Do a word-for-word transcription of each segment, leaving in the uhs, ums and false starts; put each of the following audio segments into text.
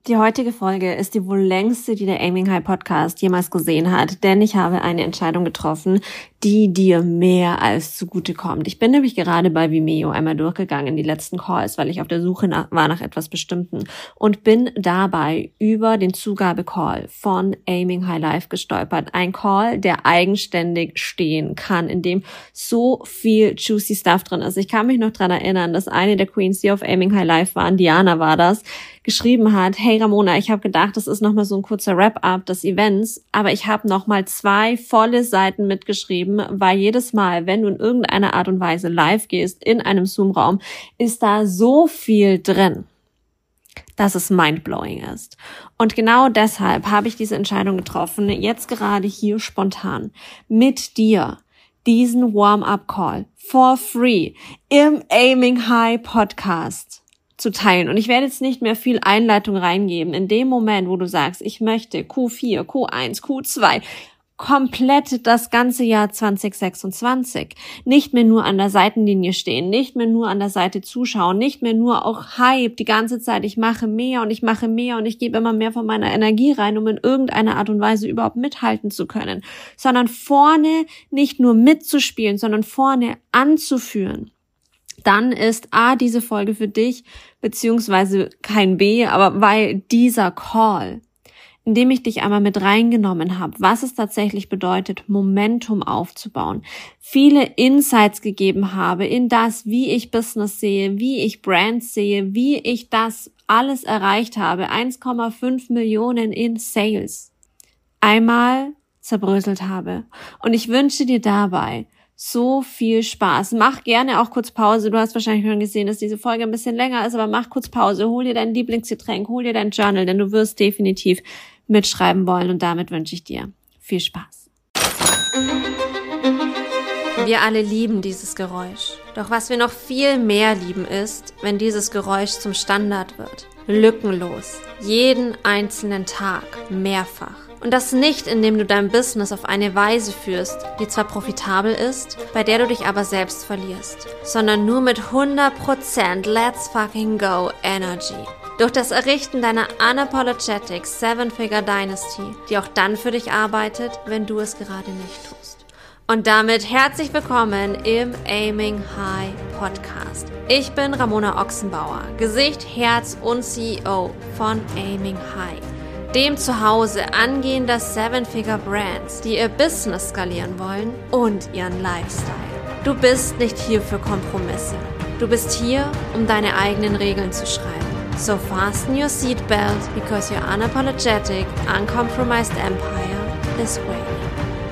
Die heutige Folge ist die wohl längste, die der Aiming High Podcast jemals gesehen hat, denn ich habe eine Entscheidung getroffen, die dir mehr als zugutekommt. Ich bin nämlich gerade bei Vimeo einmal durchgegangen, die letzten Calls, weil ich auf der Suche nach, war nach etwas Bestimmten und bin dabei über den Zugabecall von Aiming High Live gestolpert. Ein Call, der eigenständig stehen kann, in dem so viel juicy Stuff drin ist. Ich kann mich noch dran erinnern, dass eine der Queens, die auf Aiming High Live waren, Diana war das, geschrieben hat, hey Ramona, ich habe gedacht, das ist nochmal so ein kurzer Wrap-up des Events, aber ich habe nochmal zwei volle Seiten mitgeschrieben, weil jedes Mal, wenn du in irgendeiner Art und Weise live gehst in einem Zoom-Raum, ist da so viel drin, dass es mindblowing ist. Und genau deshalb habe ich diese Entscheidung getroffen, jetzt gerade hier spontan mit dir diesen Warm-up-Call for free im Aiming High Podcast zu teilen. Und ich werde jetzt nicht mehr viel Einleitung reingeben. In dem Moment, wo du sagst, ich möchte Q vier, Q eins, Q zwei, komplett das ganze Jahr zwanzig sechsundzwanzig, nicht mehr nur an der Seitenlinie stehen, nicht mehr nur an der Seite zuschauen, nicht mehr nur auch Hype die ganze Zeit, ich mache mehr und ich mache mehr und ich gebe immer mehr von meiner Energie rein, um in irgendeiner Art und Weise überhaupt mithalten zu können, sondern vorne nicht nur mitzuspielen, sondern vorne anzuführen. Dann ist A, diese Folge für dich, beziehungsweise kein B, aber weil dieser Call, in dem ich dich einmal mit reingenommen habe, was es tatsächlich bedeutet, Momentum aufzubauen, viele Insights gegeben habe in das, wie ich Business sehe, wie ich Brands sehe, wie ich das alles erreicht habe, eins Komma fünf Millionen in Sales, einmal zerbröselt habe. Und ich wünsche dir dabei so viel Spaß. Mach gerne auch kurz Pause. Du hast wahrscheinlich schon gesehen, dass diese Folge ein bisschen länger ist, aber mach kurz Pause. Hol dir dein Lieblingsgetränk, hol dir dein Journal, denn du wirst definitiv mitschreiben wollen und damit wünsche ich dir viel Spaß. Wir alle lieben dieses Geräusch. Doch was wir noch viel mehr lieben ist, wenn dieses Geräusch zum Standard wird. Lückenlos. Jeden einzelnen Tag. Mehrfach. Und das nicht, indem du dein Business auf eine Weise führst, die zwar profitabel ist, bei der du dich aber selbst verlierst, sondern nur mit hundert Prozent Let's fucking go Energy. Durch das Errichten deiner Unapologetic Seven-Figure Dynasty, die auch dann für dich arbeitet, wenn du es gerade nicht tust. Und damit herzlich willkommen im Aiming High Podcast. Ich bin Ramona Ochsenbauer, Gesicht, Herz und C E O von Aiming High. Dem Zuhause angehender Seven-Figure-Brands, die ihr Business skalieren wollen und ihren Lifestyle. Du bist nicht hier für Kompromisse. Du bist hier, um deine eigenen Regeln zu schreiben. So fasten your seatbelt, because your unapologetic, uncompromised empire is waiting.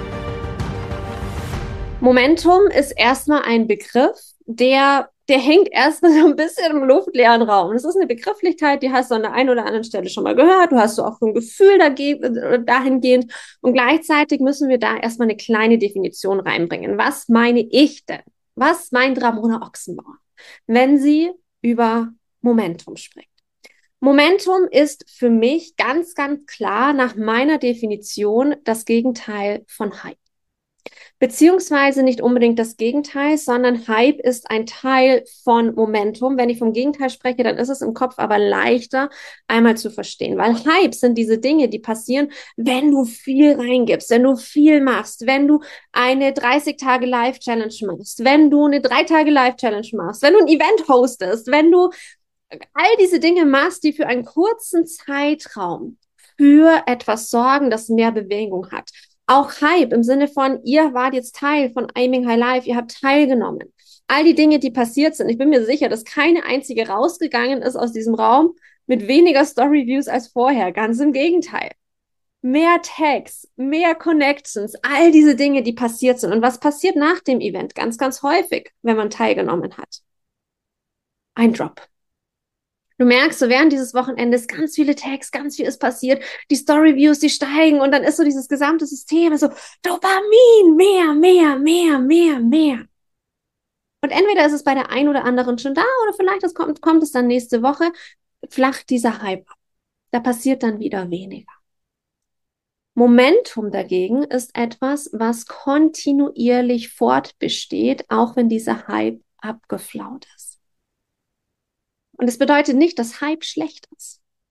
Momentum ist erstmal ein Begriff, der der hängt erstmal so ein bisschen im luftleeren Raum. Das ist eine Begrifflichkeit, die hast du an der einen oder anderen Stelle schon mal gehört. Du hast so auch so ein Gefühl dahingehend. Und gleichzeitig müssen wir da erstmal eine kleine Definition reinbringen. Was meine ich denn? Was meint Ramona Ochsenbauer, wenn sie über Momentum spricht? Momentum ist für mich ganz, ganz klar nach meiner Definition das Gegenteil von Hype. Beziehungsweise nicht unbedingt das Gegenteil, sondern Hype ist ein Teil von Momentum. Wenn ich vom Gegenteil spreche, dann ist es im Kopf aber leichter einmal zu verstehen, weil Hype sind diese Dinge, die passieren, wenn du viel reingibst, wenn du viel machst, wenn du eine dreißig Tage Live-Challenge machst, wenn du eine drei Tage Live-Challenge machst, wenn du ein Event hostest, wenn du all diese Dinge machst, die für einen kurzen Zeitraum für etwas sorgen, das mehr Bewegung hat. Auch Hype im Sinne von, ihr wart jetzt Teil von Aiming High Live, ihr habt teilgenommen. All die Dinge, die passiert sind, ich bin mir sicher, dass keine einzige rausgegangen ist aus diesem Raum mit weniger Story-Views als vorher. Ganz im Gegenteil. Mehr Tags, mehr Connections, all diese Dinge, die passiert sind. Und was passiert nach dem Event? Ganz, ganz häufig, wenn man teilgenommen hat. Ein Drop. Du merkst, so während dieses Wochenendes ganz viele Tags, ganz viel ist passiert, die Story-Views, die steigen und dann ist so dieses gesamte System so Dopamin, mehr, mehr, mehr, mehr, mehr. Und entweder ist es bei der einen oder anderen schon da oder vielleicht es kommt, kommt es dann nächste Woche, flacht dieser Hype ab. Da passiert dann wieder weniger. Momentum dagegen ist etwas, was kontinuierlich fortbesteht, auch wenn dieser Hype abgeflaut ist. Und es bedeutet nicht, dass Hype schlecht ist.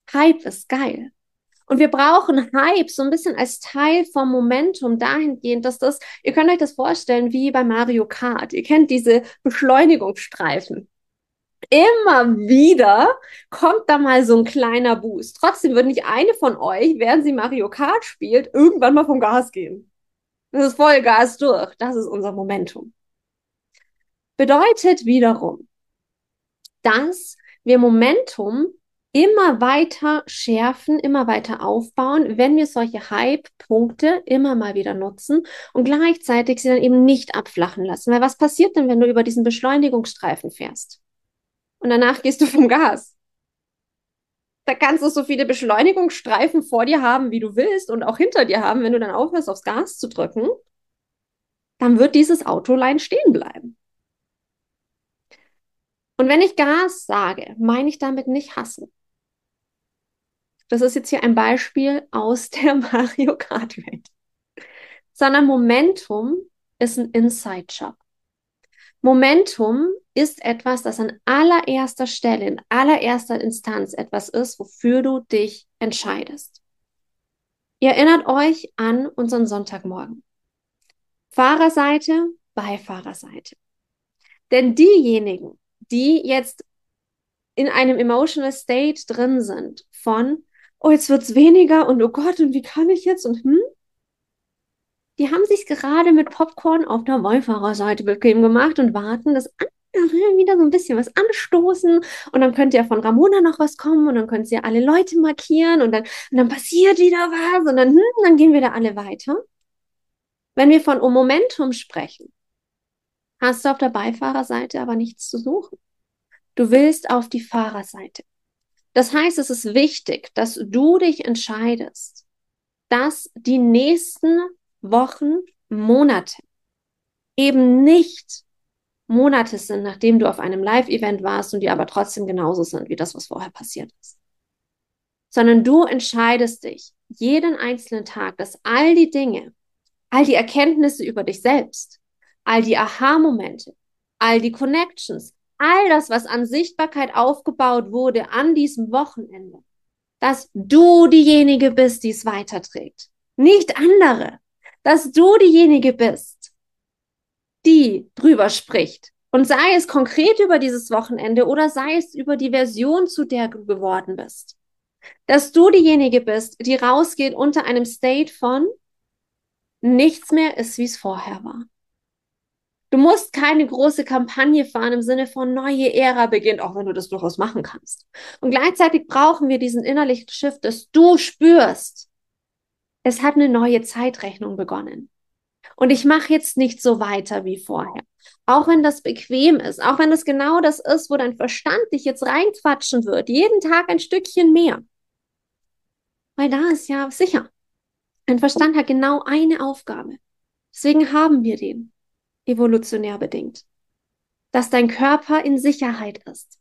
Hype ist geil. Und wir brauchen Hype so ein bisschen als Teil vom Momentum dahingehend, dass das, ihr könnt euch das vorstellen wie bei Mario Kart. Ihr kennt diese Beschleunigungsstreifen. Immer wieder kommt da mal so ein kleiner Boost. Trotzdem wird nicht eine von euch, während sie Mario Kart spielt, irgendwann mal vom Gas gehen. Das ist voll Gas durch. Das ist unser Momentum. Bedeutet wiederum, dass wir Momentum immer weiter schärfen, immer weiter aufbauen, wenn wir solche Hype-Punkte immer mal wieder nutzen und gleichzeitig sie dann eben nicht abflachen lassen. Weil was passiert denn, wenn du über diesen Beschleunigungsstreifen fährst? Und danach gehst du vom Gas. Da kannst du so viele Beschleunigungsstreifen vor dir haben, wie du willst und auch hinter dir haben. Wenn du dann aufhörst, aufs Gas zu drücken, dann wird dieses Autolein stehen bleiben. Und wenn ich Gas sage, meine ich damit nicht hassen. Das ist jetzt hier ein Beispiel aus der Mario Kart Welt. Sondern Momentum ist ein Inside-Job. Momentum ist etwas, das an allererster Stelle, in allererster Instanz etwas ist, wofür du dich entscheidest. Ihr erinnert euch an unseren Sonntagmorgen. Fahrerseite, Beifahrerseite. Denn diejenigen, die jetzt in einem emotional state drin sind von, oh, jetzt wird's weniger und oh Gott, und wie kann ich jetzt und hm, die haben sich gerade mit Popcorn auf der Beifahrerseite bequem gemacht und warten, dass andere wieder so ein bisschen was anstoßen und dann könnte ja von Ramona noch was kommen und dann können sie ja alle Leute markieren und dann, und dann passiert wieder was und dann, hm, dann gehen wir da alle weiter. Wenn wir von Momentum sprechen, hast du auf der Beifahrerseite aber nichts zu suchen. Du willst auf die Fahrerseite. Das heißt, es ist wichtig, dass du dich entscheidest, dass die nächsten Wochen, Monate eben nicht Monate sind, nachdem du auf einem Live-Event warst und die aber trotzdem genauso sind wie das, was vorher passiert ist. Sondern du entscheidest dich jeden einzelnen Tag, dass all die Dinge, all die Erkenntnisse über dich selbst, all die Aha-Momente, all die Connections, all das, was an Sichtbarkeit aufgebaut wurde an diesem Wochenende, dass du diejenige bist, die es weiterträgt, nicht andere, dass du diejenige bist, die drüber spricht. Und sei es konkret über dieses Wochenende oder sei es über die Version, zu der du geworden bist. Dass du diejenige bist, die rausgeht unter einem State von nichts mehr ist, wie es vorher war. Du musst keine große Kampagne fahren im Sinne von neue Ära beginnt, auch wenn du das durchaus machen kannst. Und gleichzeitig brauchen wir diesen innerlichen Shift, dass du spürst, es hat eine neue Zeitrechnung begonnen. Und ich mache jetzt nicht so weiter wie vorher. Auch wenn das bequem ist, auch wenn das genau das ist, wo dein Verstand dich jetzt reinquatschen wird, jeden Tag ein Stückchen mehr. Weil da ist ja sicher, dein Verstand hat genau eine Aufgabe. Deswegen haben wir den, evolutionär bedingt. Dass dein Körper in Sicherheit ist.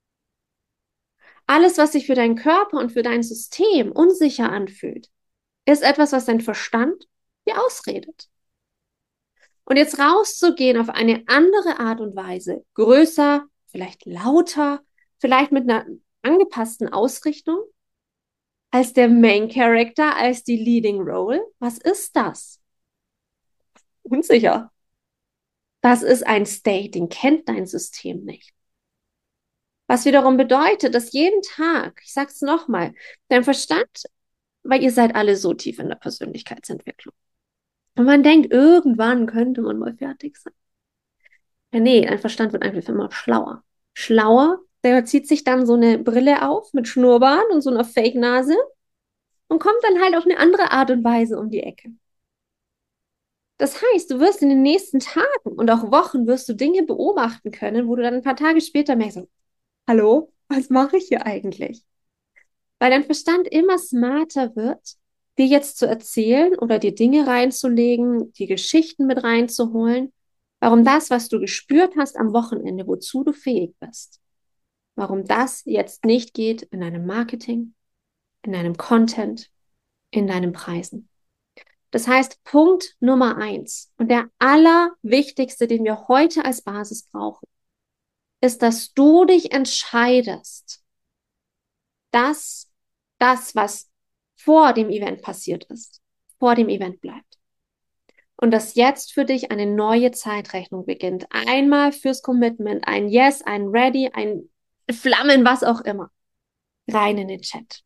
Alles, was sich für deinen Körper und für dein System unsicher anfühlt, ist etwas, was dein Verstand dir ausredet. Und jetzt rauszugehen auf eine andere Art und Weise, größer, vielleicht lauter, vielleicht mit einer angepassten Ausrichtung, als der Main Character, als die Leading Role, was ist das? Unsicher. Das ist ein State, den kennt dein System nicht. Was wiederum bedeutet, dass jeden Tag, ich sag's nochmal, dein Verstand, weil ihr seid alle so tief in der Persönlichkeitsentwicklung. Und man denkt, irgendwann könnte man mal fertig sein. Ja, nee, dein Verstand wird einfach immer schlauer. Schlauer, der zieht sich dann so eine Brille auf mit Schnurrbart und so einer Fake-Nase und kommt dann halt auf eine andere Art und Weise um die Ecke. Das heißt, du wirst in den nächsten Tagen und auch Wochen wirst du Dinge beobachten können, wo du dann ein paar Tage später merkst, hallo, was mache ich hier eigentlich? Weil dein Verstand immer smarter wird, dir jetzt zu erzählen oder dir Dinge reinzulegen, die Geschichten mit reinzuholen, warum das, was du gespürt hast am Wochenende, wozu du fähig bist, warum das jetzt nicht geht in deinem Marketing, in deinem Content, in deinen Preisen. Das heißt, Punkt Nummer eins und der allerwichtigste, den wir heute als Basis brauchen, ist, dass du dich entscheidest, dass das, was vor dem Event passiert ist, vor dem Event bleibt. Und dass jetzt für dich eine neue Zeitrechnung beginnt. Einmal fürs Commitment, ein Yes, ein Ready, ein Flammen, was auch immer. Rein in den Chat.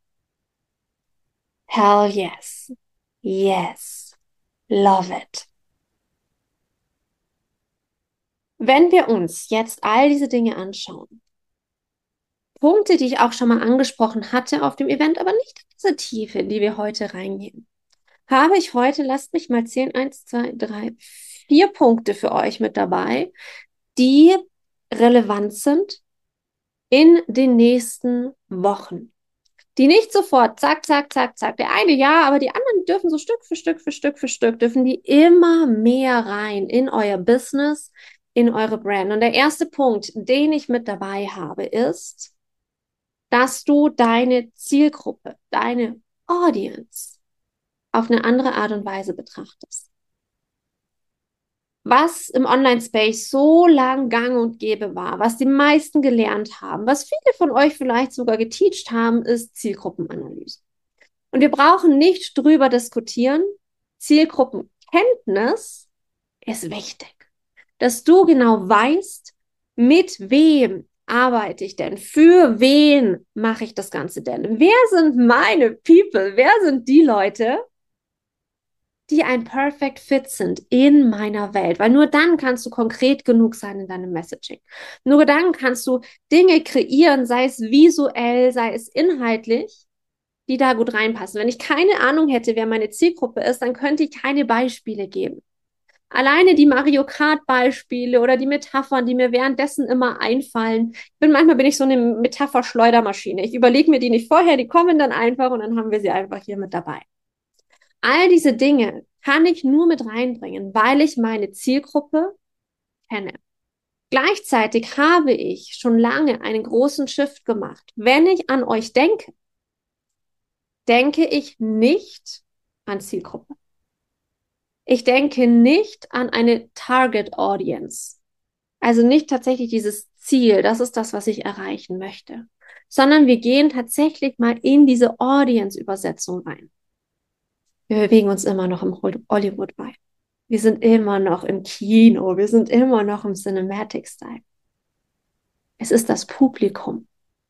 Hell yes. Yes. Love it. Wenn wir uns jetzt all diese Dinge anschauen, Punkte, die ich auch schon mal angesprochen hatte auf dem Event, aber nicht in diese Tiefe, in die wir heute reingehen, habe ich heute, lasst mich mal zählen, eins, zwei, drei, vier Punkte für euch mit dabei, die relevant sind in den nächsten Wochen. Die nicht sofort, zack, zack, zack, zack, der eine ja, aber die anderen dürfen so Stück für Stück für Stück für Stück, dürfen die immer mehr rein in euer Business, in eure Brand. Und der erste Punkt, den ich mit dabei habe, ist, dass du deine Zielgruppe, deine Audience auf eine andere Art und Weise betrachtest. Was im Online-Space so lang gang und gäbe war, was die meisten gelernt haben, was viele von euch vielleicht sogar geteacht haben, ist Zielgruppenanalyse. Und wir brauchen nicht drüber diskutieren. Zielgruppenkenntnis ist wichtig, dass du genau weißt, mit wem arbeite ich denn? Für wen mache ich das Ganze denn? Wer sind meine People? Wer sind die Leute, die ein Perfect Fit sind in meiner Welt? Weil nur dann kannst du konkret genug sein in deinem Messaging. Nur dann kannst du Dinge kreieren, sei es visuell, sei es inhaltlich, die da gut reinpassen. Wenn ich keine Ahnung hätte, wer meine Zielgruppe ist, dann könnte ich keine Beispiele geben. Alleine die Mario Kart Beispiele oder die Metaphern, die mir währenddessen immer einfallen. Ich bin, manchmal bin ich so eine Metapher-Schleudermaschine. Ich überlege mir die nicht vorher, die kommen dann einfach und dann haben wir sie einfach hier mit dabei. All diese Dinge kann ich nur mit reinbringen, weil ich meine Zielgruppe kenne. Gleichzeitig habe ich schon lange einen großen Shift gemacht. Wenn ich an euch denke, denke ich nicht an Zielgruppe. Ich denke nicht an eine Target Audience. Also nicht tatsächlich dieses Ziel, das ist das, was ich erreichen möchte, sondern wir gehen tatsächlich mal in diese Audience-Übersetzung rein. Wir bewegen uns immer noch im Hollywood-Vibe. Wir sind immer noch im Kino, wir sind immer noch im Cinematic-Style. Es ist das Publikum.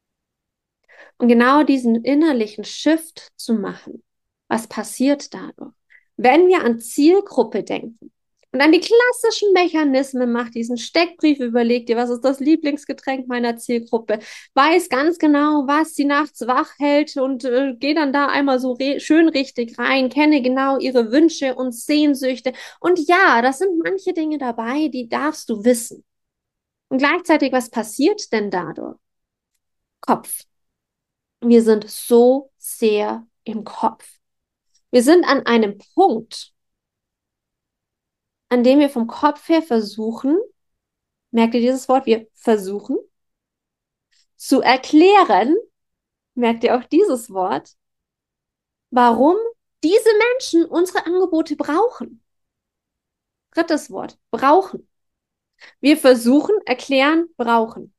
Und genau diesen innerlichen Shift zu machen, was passiert dadurch? Wenn wir an Zielgruppe denken und an die klassischen Mechanismen macht, diesen Steckbrief, überlegt dir, was ist das Lieblingsgetränk meiner Zielgruppe, weiß ganz genau, was sie nachts wach hält und äh, geh dann da einmal so schön richtig rein, kenne genau ihre Wünsche und Sehnsüchte. Und ja, das sind manche Dinge dabei, die darfst du wissen. Und gleichzeitig, was passiert denn dadurch? Kopf. Wir sind so sehr im Kopf. Wir sind an einem Punkt, an dem wir vom Kopf her versuchen, merkt ihr dieses Wort, wir versuchen zu erklären, merkt ihr auch dieses Wort, warum diese Menschen unsere Angebote brauchen. Drittes Wort, brauchen. Wir versuchen, erklären, brauchen.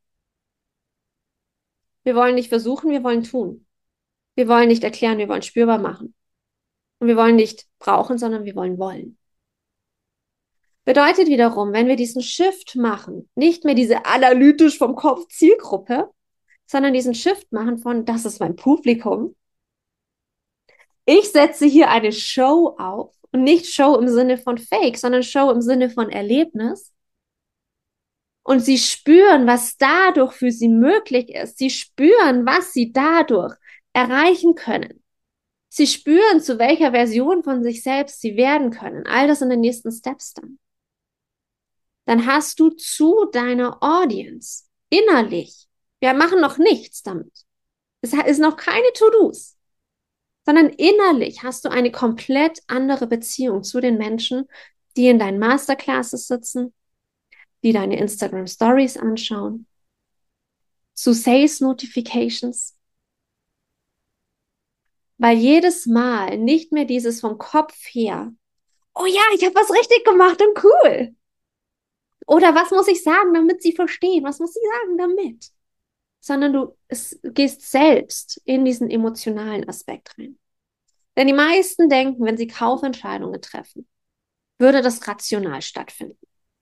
Wir wollen nicht versuchen, wir wollen tun. Wir wollen nicht erklären, wir wollen spürbar machen. Und wir wollen nicht brauchen, sondern wir wollen wollen. Bedeutet wiederum, wenn wir diesen Shift machen, nicht mehr diese analytisch vom Kopf Zielgruppe, sondern diesen Shift machen von, das ist mein Publikum. Ich setze hier eine Show auf und nicht Show im Sinne von Fake, sondern Show im Sinne von Erlebnis. Und sie spüren, was dadurch für sie möglich ist. Sie spüren, was sie dadurch erreichen können. Sie spüren, zu welcher Version von sich selbst sie werden können. All das in den nächsten Steps dann. Dann hast du zu deiner Audience innerlich, wir machen noch nichts damit. Es ist noch keine To-Dos, sondern innerlich hast du eine komplett andere Beziehung zu den Menschen, die in deinen Masterclasses sitzen, die deine Instagram Stories anschauen, zu Sales Notifications. Weil jedes Mal nicht mehr dieses vom Kopf her, oh ja, ich habe was richtig gemacht und cool. Oder was muss ich sagen, damit sie verstehen? Was muss ich sagen damit? sondern du es, gehst selbst in diesen emotionalen Aspekt rein. Denn die meisten denken, wenn sie Kaufentscheidungen treffen, würde das rational stattfinden.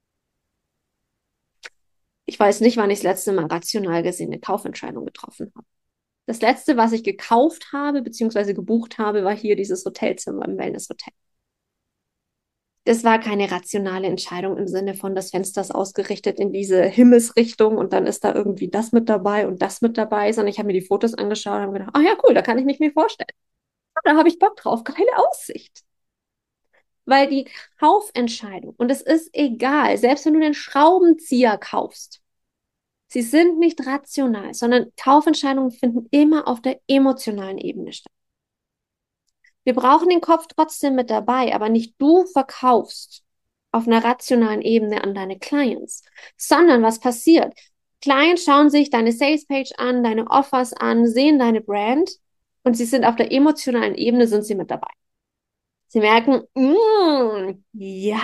Ich weiß nicht, wann ich das letzte Mal rational gesehen eine Kaufentscheidung getroffen habe. Das letzte, was ich gekauft habe, beziehungsweise gebucht habe, war hier dieses Hotelzimmer im Wellnesshotel. Das war keine rationale Entscheidung im Sinne von, das Fenster ist ausgerichtet in diese Himmelsrichtung und dann ist da irgendwie das mit dabei und das mit dabei, sondern ich habe mir die Fotos angeschaut und habe gedacht, ah ja, cool, da kann ich mich mir vorstellen. Da habe ich Bock drauf, geile Aussicht. Weil die Kaufentscheidung, und es ist egal, selbst wenn du den Schraubenzieher kaufst, sie sind nicht rational, sondern Kaufentscheidungen finden immer auf der emotionalen Ebene statt. Wir brauchen den Kopf trotzdem mit dabei, aber nicht du verkaufst auf einer rationalen Ebene an deine Clients, sondern was passiert? Clients schauen sich deine Salespage an, deine Offers an, sehen deine Brand und sie sind auf der emotionalen Ebene, sind sie mit dabei. Sie merken, mm, ja.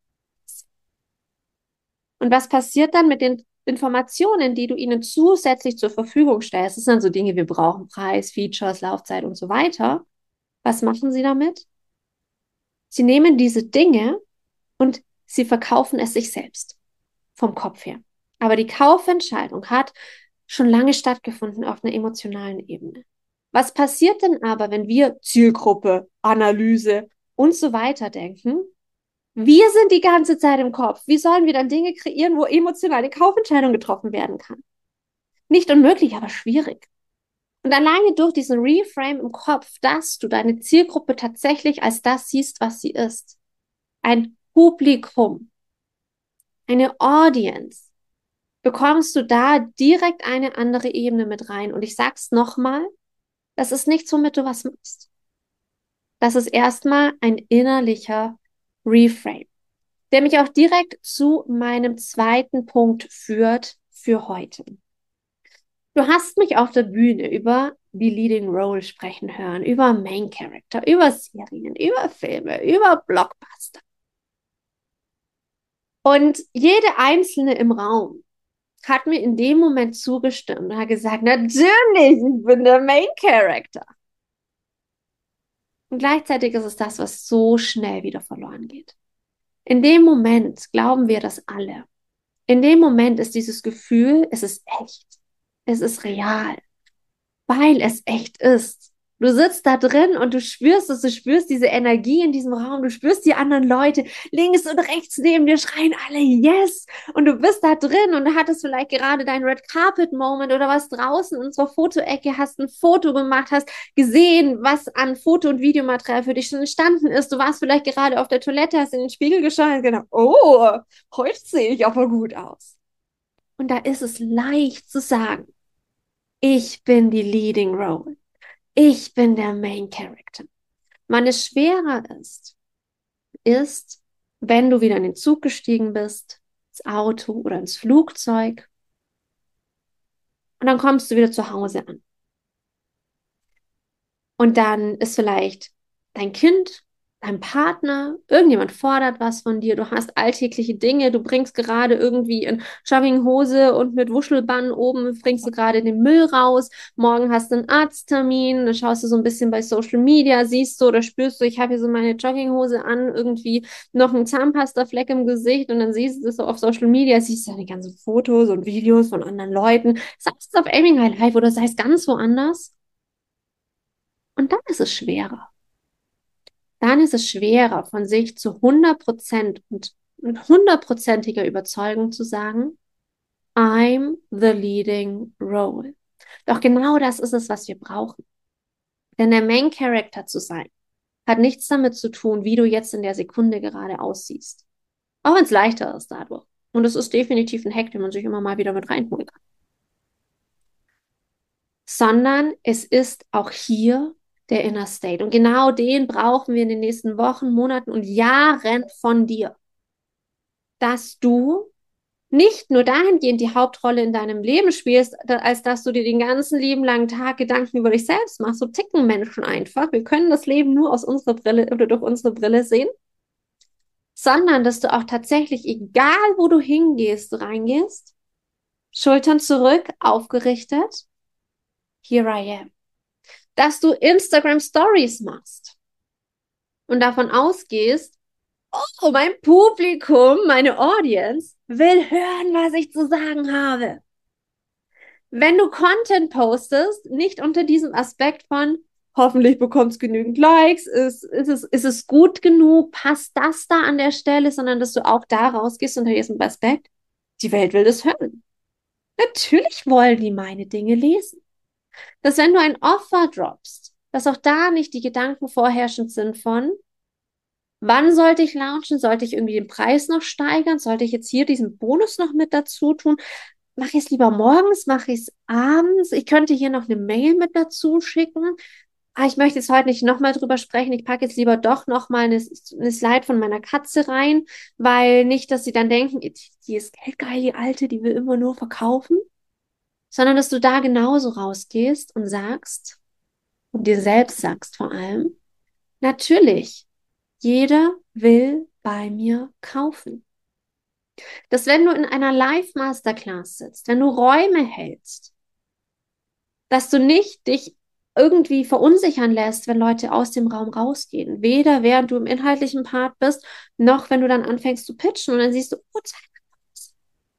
Und was passiert dann mit den Informationen, die du ihnen zusätzlich zur Verfügung stellst? Das sind so Dinge, wir brauchen Preis, Features, Laufzeit und so weiter. Was machen sie damit? Sie nehmen diese Dinge und sie verkaufen es sich selbst vom Kopf her. Aber die Kaufentscheidung hat schon lange stattgefunden auf einer emotionalen Ebene. Was passiert denn aber, wenn wir Zielgruppe, Analyse und so weiter denken? Wir sind die ganze Zeit im Kopf. Wie sollen wir dann Dinge kreieren, wo emotionale Kaufentscheidung getroffen werden kann? Nicht unmöglich, aber schwierig. Und alleine durch diesen Reframe im Kopf, dass du deine Zielgruppe tatsächlich als das siehst, was sie ist. Ein Publikum, eine Audience, bekommst du da direkt eine andere Ebene mit rein. Und ich sag's nochmal, das ist nichts, womit du was machst. Das ist erstmal ein innerlicher Reframe, der mich auch direkt zu meinem zweiten Punkt führt für heute. Du hast mich auf der Bühne über die Leading Role sprechen hören, über Main Character, über Serien, über Filme, über Blockbuster. Und jede Einzelne im Raum hat mir in dem Moment zugestimmt und hat gesagt, natürlich, ich bin der Main Character. Und gleichzeitig ist es das, was so schnell wieder verloren geht. In dem Moment glauben wir das alle. In dem Moment ist dieses Gefühl, es ist echt. Es ist real, weil es echt ist. Du sitzt da drin und du spürst es, du spürst diese Energie in diesem Raum, du spürst die anderen Leute links und rechts neben dir schreien alle Yes und du bist da drin und du hattest vielleicht gerade deinen Red Carpet Moment oder was draußen in unserer Fotoecke, hast ein Foto gemacht, hast gesehen, was an Foto- und Videomaterial für dich schon entstanden ist. Du warst vielleicht gerade auf der Toilette, hast in den Spiegel geschaut und gedacht, oh, heute sehe ich aber gut aus. Und da ist es leicht zu sagen, ich bin die Leading Role. Ich bin der Main Character. Wann es schwerer ist, ist, wenn du wieder in den Zug gestiegen bist, ins Auto oder ins Flugzeug und dann kommst du wieder zu Hause an. Und dann ist vielleicht dein Kind, dein Partner, irgendjemand fordert was von dir, du hast alltägliche Dinge, du bringst gerade irgendwie in Jogginghose und mit Wuschelbann oben, bringst du gerade den Müll raus, morgen hast du einen Arzttermin, dann schaust du so ein bisschen bei Social Media, siehst du oder spürst du, ich habe hier so meine Jogginghose an, irgendwie noch einen Zahnpastafleck im Gesicht und dann siehst du das so auf Social Media, siehst du deine ganzen Fotos und Videos von anderen Leuten, sei es auf Aiming High Live oder sei es ganz woanders. Und dann ist es schwerer. Dann ist es schwerer, von sich zu hundert Prozent und mit hundertprozentiger Überzeugung zu sagen, I'm the leading role. Doch genau das ist es, was wir brauchen. Denn der Main Character zu sein, hat nichts damit zu tun, wie du jetzt in der Sekunde gerade aussiehst. Auch wenn es leichter ist dadurch. Und es ist definitiv ein Hack, den man sich immer mal wieder mit reinholen kann. Sondern es ist auch hier der Inner State. Und genau den brauchen wir in den nächsten Wochen, Monaten und Jahren von dir. Dass du nicht nur dahingehend die Hauptrolle in deinem Leben spielst, als dass du dir den ganzen lieben langen Tag Gedanken über dich selbst machst. So ticken Menschen einfach. Wir können das Leben nur aus unserer Brille oder durch unsere Brille sehen. Sondern, dass du auch tatsächlich, egal wo du hingehst, reingehst Schultern zurück, aufgerichtet. Here I am. Dass du Instagram Stories machst und davon ausgehst, oh, mein Publikum, meine Audience will hören, was ich zu sagen habe. Wenn du Content postest, nicht unter diesem Aspekt von hoffentlich bekommst genügend Likes, ist, ist, es, ist es gut genug, passt das da an der Stelle, sondern dass du auch da rausgehst unter diesem Aspekt, die Welt will das hören. Natürlich wollen die meine Dinge lesen. Dass wenn du ein Offer droppst, dass auch da nicht die Gedanken vorherrschend sind von, wann sollte ich launchen? Sollte ich irgendwie den Preis noch steigern? Sollte ich jetzt hier diesen Bonus noch mit dazu tun? Mache ich es lieber morgens? Mache ich es abends? Ich könnte hier noch eine Mail mit dazu schicken. Ah, ich möchte jetzt heute nicht nochmal drüber sprechen. Ich packe jetzt lieber doch nochmal eine, eine Slide von meiner Katze rein, weil nicht, dass sie dann denken, die ist geldgeil, die Alte, die will immer nur verkaufen. Sondern dass du da genauso rausgehst und sagst, und dir selbst sagst vor allem, natürlich, jeder will bei mir kaufen. Dass wenn du in einer Live-Masterclass sitzt, wenn du Räume hältst, dass du nicht dich irgendwie verunsichern lässt, wenn Leute aus dem Raum rausgehen. Weder während du im inhaltlichen Part bist, noch wenn du dann anfängst zu pitchen und dann siehst du, oh, zeig mir was.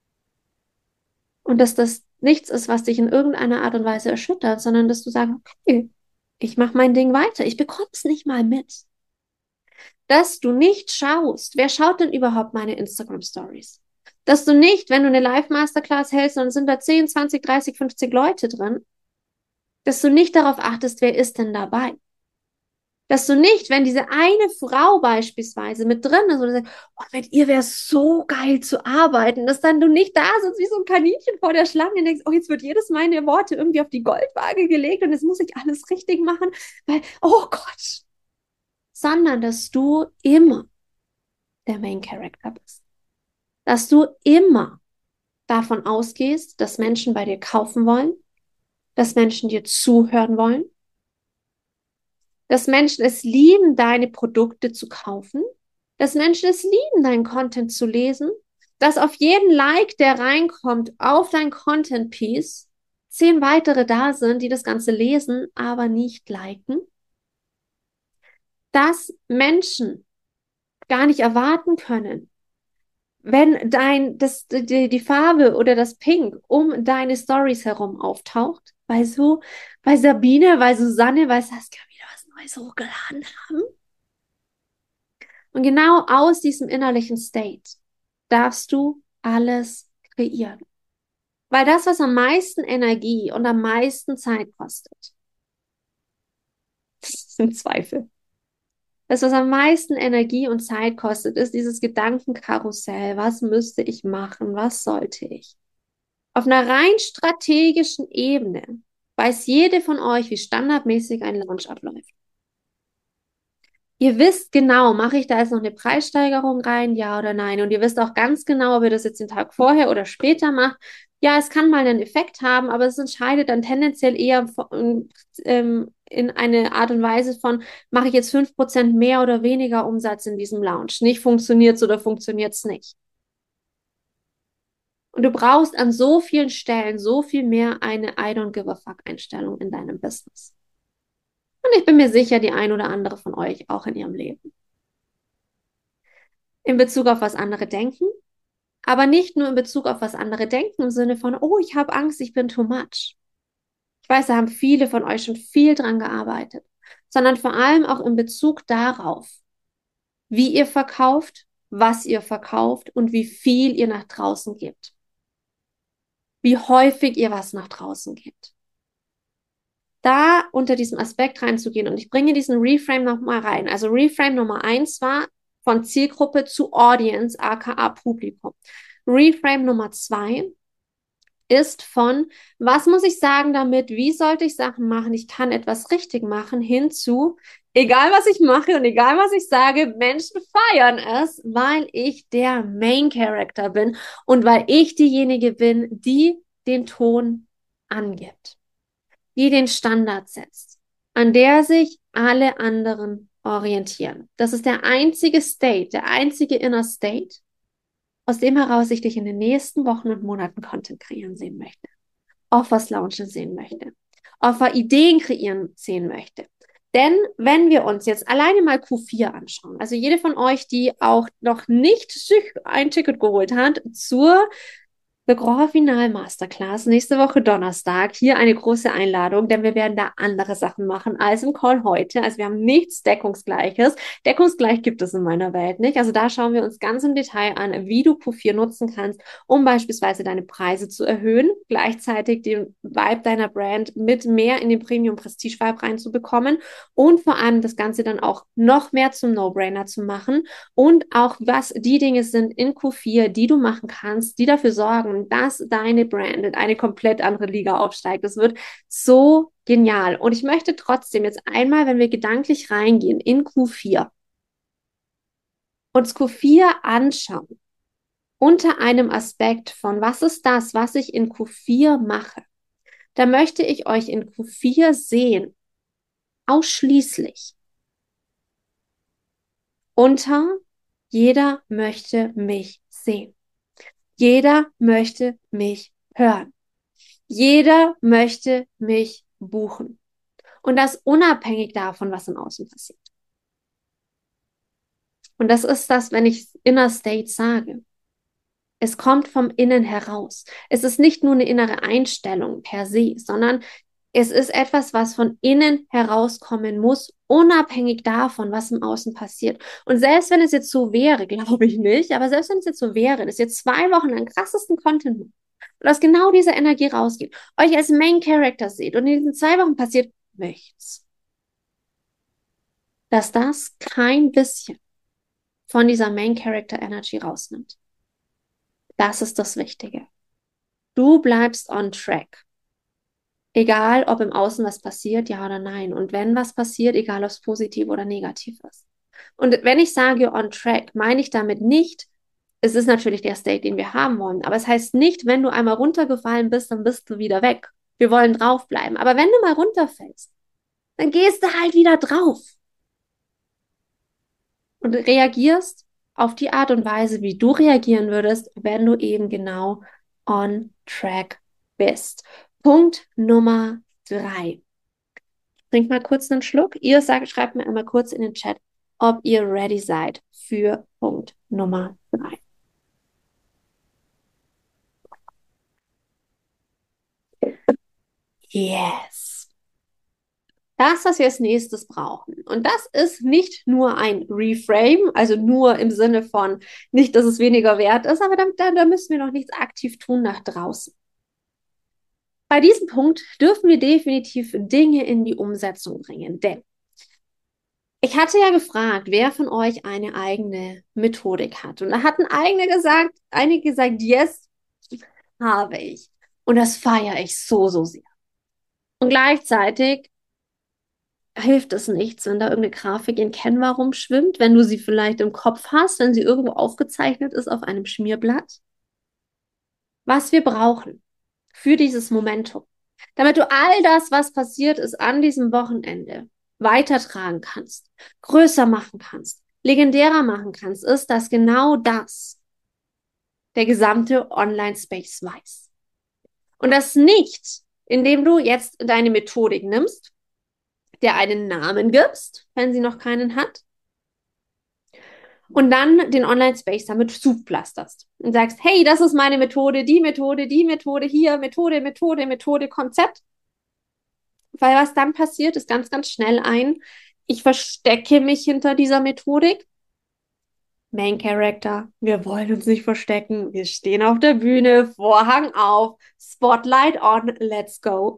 Und dass das nichts ist, was dich in irgendeiner Art und Weise erschüttert, sondern dass du sagst, okay, ich mache mein Ding weiter. Ich bekomme es nicht mal mit. Dass du nicht schaust, wer schaut denn überhaupt meine Instagram-Stories? Dass du nicht, wenn du eine Live-Masterclass hältst, dann sind da zehn, zwanzig, dreißig, fünfzig Leute drin, dass du nicht darauf achtest, wer ist denn dabei. Dass du nicht, wenn diese eine Frau beispielsweise mit drin ist oder sagst, oh, mit ihr wäre es so geil zu arbeiten, dass dann du nicht da sitzt wie so ein Kaninchen vor der Schlange und denkst, oh, jetzt wird jedes meine Worte irgendwie auf die Goldwaage gelegt und jetzt muss ich alles richtig machen, weil, oh Gott. Sondern, dass du immer der Main Character bist. Dass du immer davon ausgehst, dass Menschen bei dir kaufen wollen, dass Menschen dir zuhören wollen, dass Menschen es lieben, deine Produkte zu kaufen, dass Menschen es lieben, deinen Content zu lesen, dass auf jeden Like, der reinkommt auf dein Content-Piece, zehn weitere da sind, die das Ganze lesen, aber nicht liken, dass Menschen gar nicht erwarten können, wenn dein, das, die, die Farbe oder das Pink um deine Stories herum auftaucht, weil so, weil Sabine, weil Susanne, weil Saskia wieder was Neues hochgeladen haben. Und genau aus diesem innerlichen State darfst du alles kreieren. Weil das, was am meisten Energie und am meisten Zeit kostet, das sind Zweifel. Das, was am meisten Energie und Zeit kostet, ist dieses Gedankenkarussell. Was müsste ich machen? Was sollte ich? Auf einer rein strategischen Ebene weiß jede von euch, wie standardmäßig ein Launch abläuft. Ihr wisst genau, mache ich da jetzt noch eine Preissteigerung rein, ja oder nein? Und ihr wisst auch ganz genau, ob ihr das jetzt den Tag vorher oder später macht. Ja, es kann mal einen Effekt haben, aber es entscheidet dann tendenziell eher ähm, in eine Art und Weise von, mache ich jetzt fünf Prozent mehr oder weniger Umsatz in diesem Launch? Nicht funktioniert es oder funktioniert es nicht? Und du brauchst an so vielen Stellen so viel mehr eine I don't give a fuck Einstellung in deinem Business. Und ich bin mir sicher, die ein oder andere von euch auch in ihrem Leben. In Bezug auf was andere denken, aber nicht nur in Bezug auf was andere denken im Sinne von, oh, ich habe Angst, ich bin too much. Ich weiß, da haben viele von euch schon viel dran gearbeitet, sondern vor allem auch in Bezug darauf, wie ihr verkauft, was ihr verkauft und wie viel ihr nach draußen gebt. Wie häufig ihr was nach draußen gebt. Da unter diesem Aspekt reinzugehen und ich bringe diesen Reframe nochmal rein. Also Reframe Nummer eins war von Zielgruppe zu Audience, aka Publikum. Reframe Nummer zwei ist von, was muss ich sagen damit, wie sollte ich Sachen machen, ich kann etwas richtig machen, hinzu, egal was ich mache und egal was ich sage, Menschen feiern es, weil ich der Main Character bin und weil ich diejenige bin, die den Ton angibt, die den Standard setzt, an der sich alle anderen orientieren. Das ist der einzige State, der einzige Inner State, aus dem heraus ich dich in den nächsten Wochen und Monaten Content kreieren sehen möchte, Offers launchen sehen möchte, Offer-Ideen kreieren sehen möchte. Denn wenn wir uns jetzt alleine mal Q vier anschauen, also jede von euch, die auch noch nicht ein Ticket geholt hat zur The Grand Final Masterclass nächste Woche Donnerstag. Hier eine große Einladung, denn wir werden da andere Sachen machen als im Call heute. Also wir haben nichts Deckungsgleiches. Deckungsgleich gibt es in meiner Welt nicht. Also da schauen wir uns ganz im Detail an, wie du Q vier nutzen kannst, um beispielsweise deine Preise zu erhöhen, gleichzeitig den Vibe deiner Brand mit mehr in den Premium Prestige Vibe reinzubekommen und vor allem das Ganze dann auch noch mehr zum No-Brainer zu machen und auch was die Dinge sind in Q vier, die du machen kannst, die dafür sorgen, dass deine Brand in eine komplett andere Liga aufsteigt. Das wird so genial. Und ich möchte trotzdem jetzt einmal, wenn wir gedanklich reingehen in Q vier, uns Q vier anschauen, unter einem Aspekt von, was ist das, was ich in Q vier mache. Da möchte ich euch in Q vier sehen, ausschließlich unter jeder möchte mich sehen. Jeder möchte mich hören. Jeder möchte mich buchen. Und das unabhängig davon, was im Außen passiert. Und das ist das, wenn ich Inner State sage. Es kommt vom Innen heraus. Es ist nicht nur eine innere Einstellung per se, sondern es ist etwas, was von innen herauskommen muss, unabhängig davon, was im Außen passiert. Und selbst wenn es jetzt so wäre, glaube ich nicht, aber selbst wenn es jetzt so wäre, dass ihr zwei Wochen lang krassesten Content macht und aus genau dieser Energie rausgeht, euch als Main Character seht und in diesen zwei Wochen passiert nichts, dass das kein bisschen von dieser Main Character Energy rausnimmt. Das ist das Wichtige. Du bleibst on track. Egal, ob im Außen was passiert, ja oder nein. Und wenn was passiert, egal, ob es positiv oder negativ ist. Und wenn ich sage on track, meine ich damit nicht, es ist natürlich der State, den wir haben wollen. Aber es heißt nicht, wenn du einmal runtergefallen bist, dann bist du wieder weg. Wir wollen draufbleiben. Aber wenn du mal runterfällst, dann gehst du halt wieder drauf. Und reagierst auf die Art und Weise, wie du reagieren würdest, wenn du eben genau on track bist. Punkt Nummer drei. Trink mal kurz einen Schluck. Ihr sagt, schreibt mir einmal kurz in den Chat, ob ihr ready seid für Punkt Nummer drei. Yes. Das, was wir als nächstes brauchen. Und das ist nicht nur ein Reframe, also nur im Sinne von nicht, dass es weniger wert ist, aber da, da, da müssen wir noch nichts aktiv tun nach draußen. Bei diesem Punkt dürfen wir definitiv Dinge in die Umsetzung bringen, denn ich hatte ja gefragt, wer von euch eine eigene Methodik hat. Und da hatten einige gesagt, einige gesagt, yes, habe ich. Und das feiere ich so, so sehr. Und gleichzeitig hilft es nichts, wenn da irgendeine Grafik in Canva rumschwimmt, wenn du sie vielleicht im Kopf hast, wenn sie irgendwo aufgezeichnet ist auf einem Schmierblatt. Was wir brauchen für dieses Momentum, damit du all das, was passiert ist an diesem Wochenende, weitertragen kannst, größer machen kannst, legendärer machen kannst, ist, dass genau das der gesamte Online-Space weiß. Und das nicht, indem du jetzt deine Methodik nimmst, der einen Namen gibst, wenn sie noch keinen hat, und dann den Online-Space damit zupflasterst und sagst, hey, das ist meine Methode, die Methode, die Methode, hier, Methode, Methode, Methode, Konzept. Weil was dann passiert, ist ganz, ganz schnell ein, ich verstecke mich hinter dieser Methodik. Main Character, wir wollen uns nicht verstecken, wir stehen auf der Bühne, Vorhang auf, Spotlight on, let's go.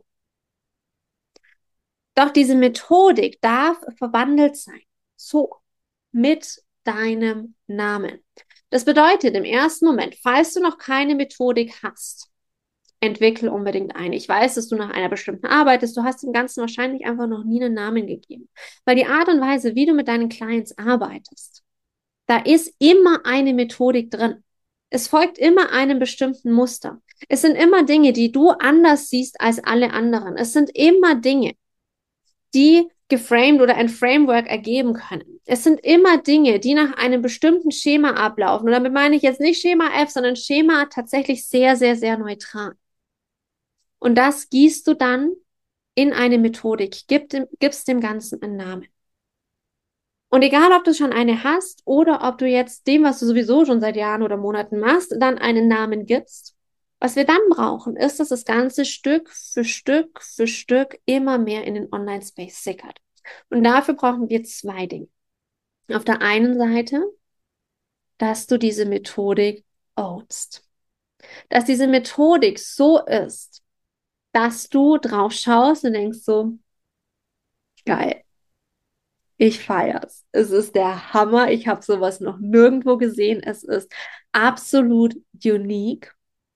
Doch diese Methodik darf verwandelt sein, so, mit deinem Namen. Das bedeutet im ersten Moment, falls du noch keine Methodik hast, entwickel unbedingt eine. Ich weiß, dass du nach einer bestimmten arbeitest. Du hast dem Ganzen wahrscheinlich einfach noch nie einen Namen gegeben. Weil die Art und Weise, wie du mit deinen Clients arbeitest, da ist immer eine Methodik drin. Es folgt immer einem bestimmten Muster. Es sind immer Dinge, die du anders siehst als alle anderen. Es sind immer Dinge, die geframed oder ein Framework ergeben können. Es sind immer Dinge, die nach einem bestimmten Schema ablaufen. Und damit meine ich jetzt nicht Schema F, sondern Schema tatsächlich sehr, sehr, sehr neutral. Und das gießt du dann in eine Methodik, gib dem, gibst dem Ganzen einen Namen. Und egal, ob du schon eine hast oder ob du jetzt dem, was du sowieso schon seit Jahren oder Monaten machst, dann einen Namen gibst, was wir dann brauchen, ist, dass das Ganze Stück für Stück für Stück immer mehr in den Online-Space sickert. Und dafür brauchen wir zwei Dinge. Auf der einen Seite, dass du diese Methodik ownst. Dass diese Methodik so ist, dass du drauf schaust und denkst so, geil. Ich feier's. Es ist der Hammer. Ich habe sowas noch nirgendwo gesehen. Es ist absolut unique.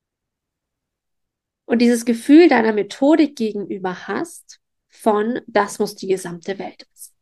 Und dieses Gefühl deiner Methodik gegenüber hast, von das muss die gesamte Welt wissen.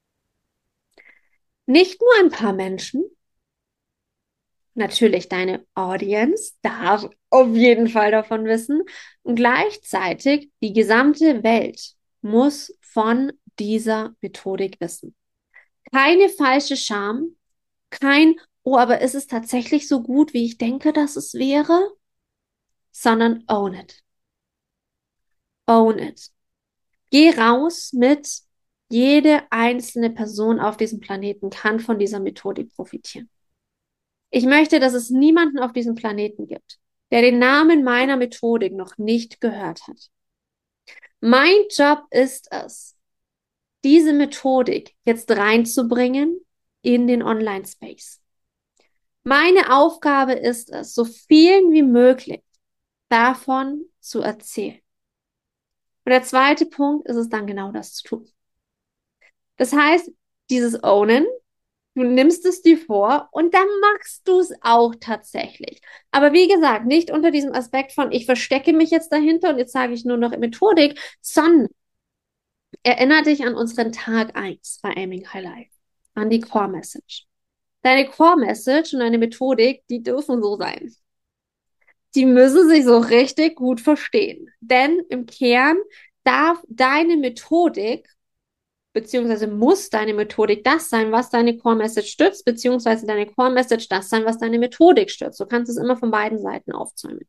Nicht nur ein paar Menschen, natürlich deine Audience darf auf jeden Fall davon wissen und gleichzeitig die gesamte Welt muss von dieser Methodik wissen. Keine falsche Scham, kein, oh, aber ist es tatsächlich so gut, wie ich denke, dass es wäre, sondern own it. Own it. Geh raus mit, jede einzelne Person auf diesem Planeten kann von dieser Methodik profitieren. Ich möchte, dass es niemanden auf diesem Planeten gibt, der den Namen meiner Methodik noch nicht gehört hat. Mein Job ist es, diese Methodik jetzt reinzubringen in den Online-Space. Meine Aufgabe ist es, so vielen wie möglich davon zu erzählen. Und der zweite Punkt ist es dann genau das zu tun. Das heißt, dieses Ownen, du nimmst es dir vor und dann machst du es auch tatsächlich. Aber wie gesagt, nicht unter diesem Aspekt von, ich verstecke mich jetzt dahinter und jetzt sage ich nur noch Methodik, sondern erinnere dich an unseren Tag eins bei Aiming High Life, an die Core Message. Deine Core Message und deine Methodik, die dürfen so sein. Die müssen sich so richtig gut verstehen. Denn im Kern darf deine Methodik, beziehungsweise muss deine Methodik das sein, was deine Core Message stützt, beziehungsweise deine Core Message das sein, was deine Methodik stützt. Du kannst es immer von beiden Seiten aufzäumen.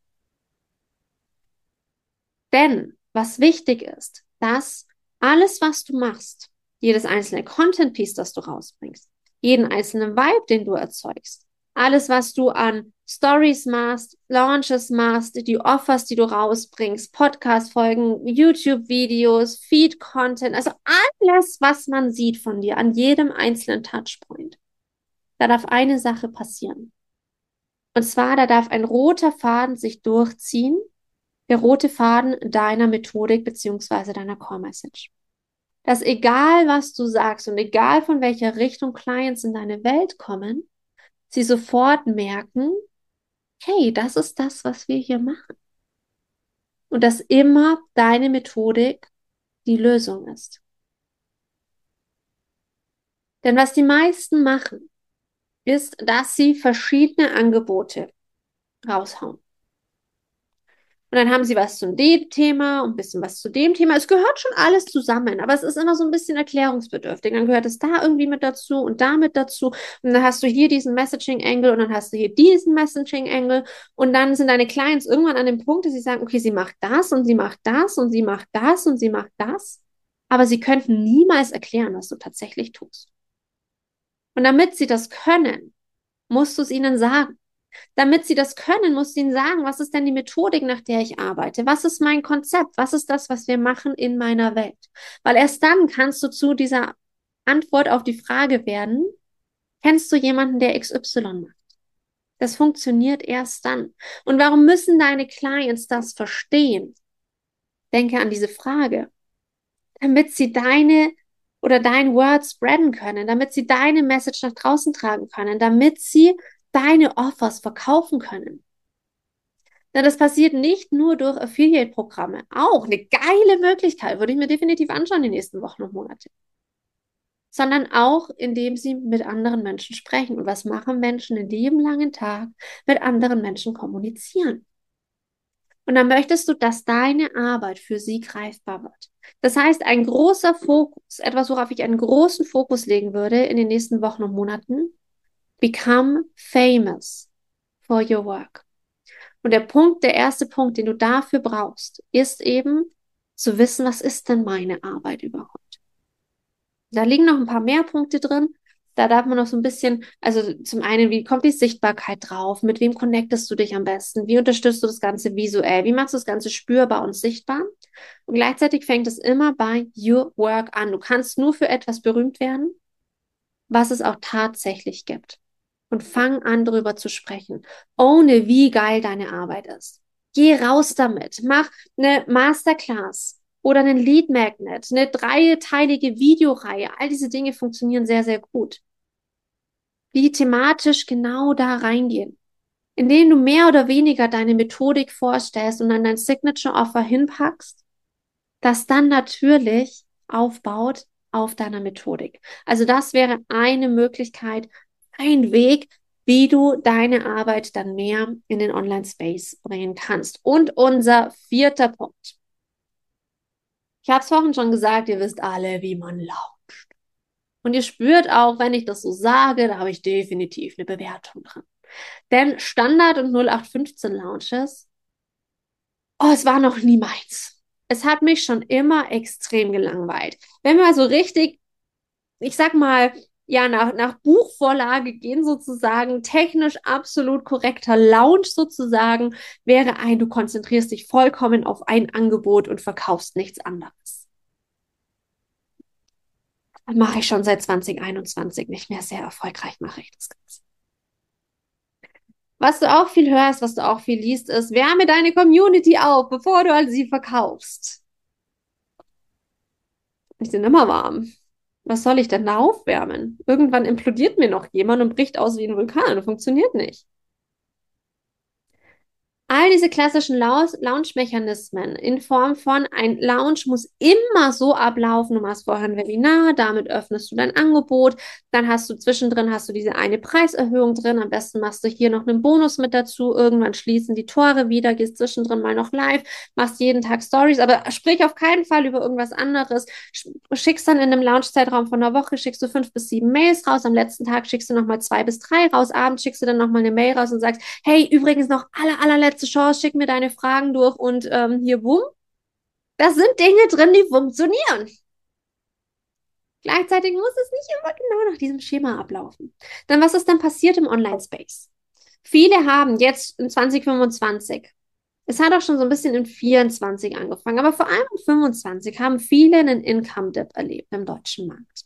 Denn was wichtig ist, dass alles, was du machst, jedes einzelne Content-Piece, das du rausbringst, jeden einzelnen Vibe, den du erzeugst, alles, was du an Stories machst, Launches machst, die Offers, die du rausbringst, Podcast-Folgen, YouTube-Videos, Feed-Content, also alles, was man sieht von dir an jedem einzelnen Touchpoint, da darf eine Sache passieren. Und zwar, da darf ein roter Faden sich durchziehen, der rote Faden deiner Methodik beziehungsweise deiner Core Message. Dass egal, was du sagst und egal, von welcher Richtung Clients in deine Welt kommen, sie sofort merken, hey, das ist das, was wir hier machen. Und dass immer deine Methodik die Lösung ist. Denn was die meisten machen, ist, dass sie verschiedene Angebote raushauen. Und dann haben sie was zu dem Thema und ein bisschen was zu dem Thema. Es gehört schon alles zusammen, aber es ist immer so ein bisschen erklärungsbedürftig. Dann gehört es da irgendwie mit dazu und da mit dazu. Und dann hast du hier diesen Messaging-Angle und dann hast du hier diesen Messaging-Angle. Und dann sind deine Clients irgendwann an dem Punkt, dass sie sagen, okay, sie macht das und sie macht das und sie macht das und sie macht das. Aber sie könnten niemals erklären, was du tatsächlich tust. Und damit sie das können, musst du es ihnen sagen. Damit sie das können, musst du ihnen sagen, was ist denn die Methodik, nach der ich arbeite? Was ist mein Konzept? Was ist das, was wir machen in meiner Welt? Weil erst dann kannst du zu dieser Antwort auf die Frage werden, kennst du jemanden, der X Y macht? Das funktioniert erst dann. Und warum müssen deine Clients das verstehen? Denke an diese Frage. Damit sie deine oder dein Word spreaden können, damit sie deine Message nach draußen tragen können, damit sie deine Offers verkaufen können. Denn das passiert nicht nur durch Affiliate-Programme. Auch eine geile Möglichkeit, würde ich mir definitiv anschauen die nächsten Wochen und Monate. Sondern auch, indem sie mit anderen Menschen sprechen. Und was machen Menschen den lieben langen Tag? Mit anderen Menschen kommunizieren. Und dann möchtest du, dass deine Arbeit für sie greifbar wird. Das heißt, ein großer Fokus, etwas, worauf ich einen großen Fokus legen würde in den nächsten Wochen und Monaten, become famous for your work. Und der Punkt, der erste Punkt, den du dafür brauchst, ist eben zu wissen, was ist denn meine Arbeit überhaupt? Da liegen noch ein paar mehr Punkte drin. Da darf man noch so ein bisschen, also zum einen, wie kommt die Sichtbarkeit drauf? Mit wem connectest du dich am besten? Wie unterstützt du das Ganze visuell? Wie machst du das Ganze spürbar und sichtbar? Und gleichzeitig fängt es immer bei your work an. Du kannst nur für etwas berühmt werden, was es auch tatsächlich gibt. Und fang an, darüber zu sprechen. Ohne wie geil deine Arbeit ist. Geh raus damit. Mach eine Masterclass oder einen Lead Magnet, eine dreiteilige Videoreihe. All diese Dinge funktionieren sehr, sehr gut. Die thematisch genau da reingehen, indem du mehr oder weniger deine Methodik vorstellst und dann dein Signature Offer hinpackst, das dann natürlich aufbaut auf deiner Methodik. Also das wäre eine Möglichkeit, ein Weg, wie du deine Arbeit dann mehr in den Online-Space bringen kannst. Und unser vierter Punkt. Ich habe es vorhin schon gesagt, ihr wisst alle, wie man lauscht. Und ihr spürt auch, wenn ich das so sage, da habe ich definitiv eine Bewertung drin. Denn Standard- und null acht fünfzehn Launches, oh, es war noch nie meins. Es hat mich schon immer extrem gelangweilt. Wenn wir mal so richtig, ich sag mal, ja, nach, nach Buchvorlage gehen sozusagen, technisch absolut korrekter Launch sozusagen, wäre ein, du konzentrierst dich vollkommen auf ein Angebot und verkaufst nichts anderes. Das mache ich schon seit zwanzig einundzwanzig nicht mehr. Sehr erfolgreich mache ich das Ganze. Was du auch viel hörst, was du auch viel liest, ist, wärme deine Community auf, bevor du sie verkaufst. Die sind immer warm. Was soll ich denn da aufwärmen? Irgendwann implodiert mir noch jemand und bricht aus wie ein Vulkan. Funktioniert nicht. All diese klassischen Launch-Mechanismen in Form von ein Launch muss immer so ablaufen. Du machst vorher ein Webinar, damit öffnest du dein Angebot, dann hast du zwischendrin hast du diese eine Preiserhöhung drin. Am besten machst du hier noch einen Bonus mit dazu. Irgendwann schließen die Tore wieder, gehst zwischendrin mal noch live, machst jeden Tag Stories, aber sprich auf keinen Fall über irgendwas anderes. Schickst dann in einem Launch-Zeitraum von einer Woche, schickst du fünf bis sieben Mails raus. Am letzten Tag schickst du nochmal zwei bis drei raus. Abends schickst du dann nochmal eine Mail raus und sagst, hey, übrigens noch aller, allerletzte Chance, schick mir deine Fragen durch und ähm, hier, bumm. Da sind Dinge drin, die funktionieren. Gleichzeitig muss es nicht immer genau nach diesem Schema ablaufen. Dann, was ist dann passiert im Online-Space? Viele haben jetzt in zwanzig fünfundzwanzig, es hat auch schon so ein bisschen in vierundzwanzig angefangen, aber vor allem in fünfundzwanzig haben viele einen Income-Dip erlebt im deutschen Markt.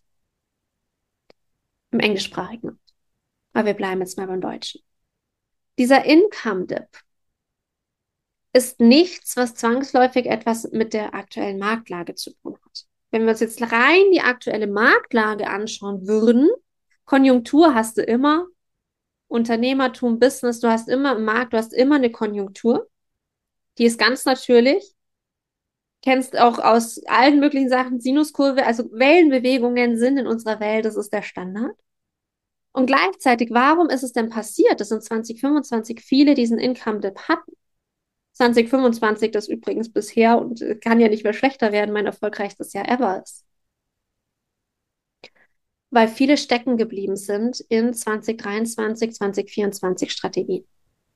Im englischsprachigen Markt. Aber wir bleiben jetzt mal beim Deutschen. Dieser Income-Dip ist nichts, was zwangsläufig etwas mit der aktuellen Marktlage zu tun hat. Wenn wir uns jetzt rein die aktuelle Marktlage anschauen würden, Konjunktur hast du immer, Unternehmertum, Business, du hast immer im Markt, du hast immer eine Konjunktur. Die ist ganz natürlich. Kennst auch aus allen möglichen Sachen Sinuskurve, also Wellenbewegungen sind in unserer Welt, das ist der Standard. Und gleichzeitig, warum ist es denn passiert, dass in zwanzig fünfundzwanzig viele diesen Income-Dip hatten? zwanzig fünfundzwanzig, das übrigens bisher und kann ja nicht mehr schlechter werden, mein erfolgreichstes Jahr ever ist. Weil viele stecken geblieben sind in zwanzig dreiundzwanzig, zwanzig vierundzwanzig Strategien.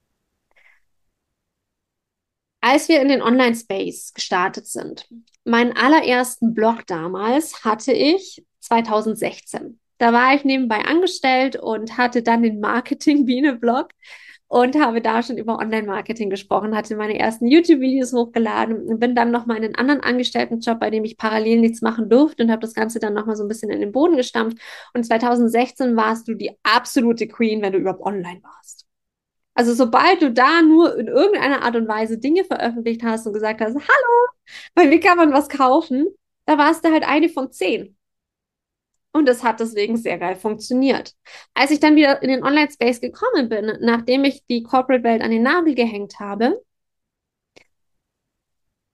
Als wir in den Online-Space gestartet sind, meinen allerersten Blog damals hatte ich zwanzig sechzehn. Da war ich nebenbei angestellt und hatte dann den Marketing-Biene-Blog und habe da schon über Online-Marketing gesprochen, hatte meine ersten YouTube-Videos hochgeladen und bin dann nochmal in einen anderen Angestelltenjob, bei dem ich parallel nichts machen durfte und habe das Ganze dann nochmal so ein bisschen in den Boden gestampft. Und zwanzig sechzehn warst du die absolute Queen, wenn du überhaupt online warst. Also sobald du da nur in irgendeiner Art und Weise Dinge veröffentlicht hast und gesagt hast, hallo, bei mir kann man was kaufen, da warst du halt eine von zehn. Und das hat deswegen sehr geil funktioniert. Als ich dann wieder in den Online-Space gekommen bin, nachdem ich die Corporate-Welt an den Nagel gehängt habe,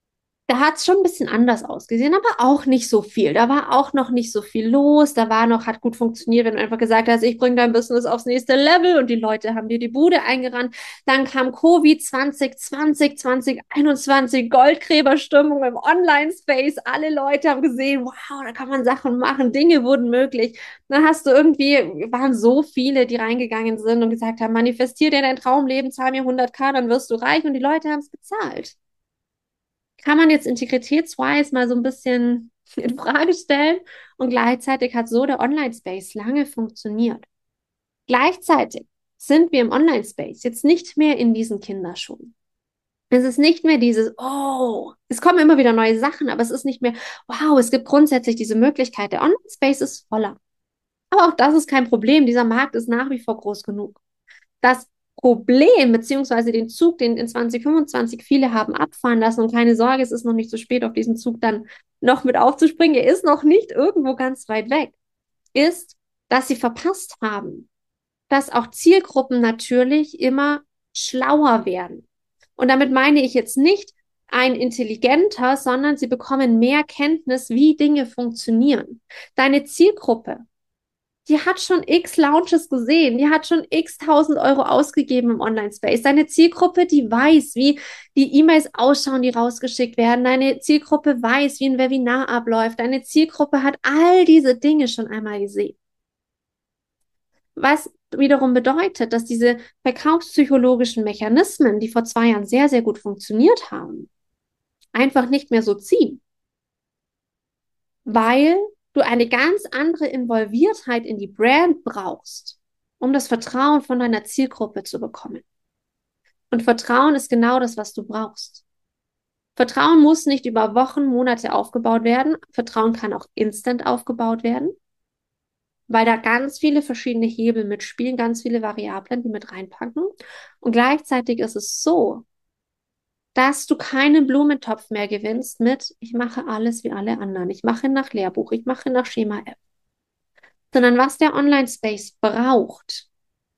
Da hat es schon ein bisschen anders ausgesehen, aber auch nicht so viel. Da war auch noch nicht so viel los. Da war noch, hat gut funktioniert, wenn du einfach gesagt hast, ich bringe dein Business aufs nächste Level und die Leute haben dir die Bude eingerannt. Dann kam Covid zwanzig zwanzig, zwanzig einundzwanzig, Goldgräberstimmung im Online-Space. Alle Leute haben gesehen, wow, da kann man Sachen machen, Dinge wurden möglich. Dann hast du irgendwie, waren so viele, die reingegangen sind und gesagt haben, manifestier dir dein Traumleben, zahl mir hundert K, dann wirst du reich und die Leute haben es bezahlt. Kann man jetzt integritätswise mal so ein bisschen in Frage stellen und gleichzeitig hat so der Online-Space lange funktioniert. Gleichzeitig sind wir im Online-Space jetzt nicht mehr in diesen Kinderschuhen. Es ist nicht mehr dieses, oh, es kommen immer wieder neue Sachen, aber es ist nicht mehr, wow, es gibt grundsätzlich diese Möglichkeit. Der Online-Space ist voller. Aber auch das ist kein Problem. Dieser Markt ist nach wie vor groß genug. Das Problem, beziehungsweise den Zug, den in zwanzig fünfundzwanzig viele haben abfahren lassen, und keine Sorge, es ist noch nicht so spät, auf diesen Zug dann noch mit aufzuspringen, er ist noch nicht irgendwo ganz weit weg, ist, dass sie verpasst haben, dass auch Zielgruppen natürlich immer schlauer werden. Und damit meine ich jetzt nicht ein intelligenter, sondern sie bekommen mehr Kenntnis, wie Dinge funktionieren. Deine Zielgruppe, die hat schon x Launches gesehen, die hat schon x tausend Euro ausgegeben im Online-Space. Deine Zielgruppe, die weiß, wie die E-Mails ausschauen, die rausgeschickt werden. Deine Zielgruppe weiß, wie ein Webinar abläuft. Deine Zielgruppe hat all diese Dinge schon einmal gesehen. Was wiederum bedeutet, dass diese verkaufspsychologischen Mechanismen, die vor zwei Jahren sehr, sehr gut funktioniert haben, einfach nicht mehr so ziehen. Weil du eine ganz andere Involviertheit in die Brand brauchst, um das Vertrauen von deiner Zielgruppe zu bekommen. Und Vertrauen ist genau das, was du brauchst. Vertrauen muss nicht über Wochen, Monate aufgebaut werden. Vertrauen kann auch instant aufgebaut werden, weil da ganz viele verschiedene Hebel mitspielen, ganz viele Variablen, die mit reinpacken. Und gleichzeitig ist es so, dass du keinen Blumentopf mehr gewinnst mit, ich mache alles wie alle anderen. Ich mache nach Lehrbuch, ich mache nach Schema-App. Sondern was der Online-Space braucht,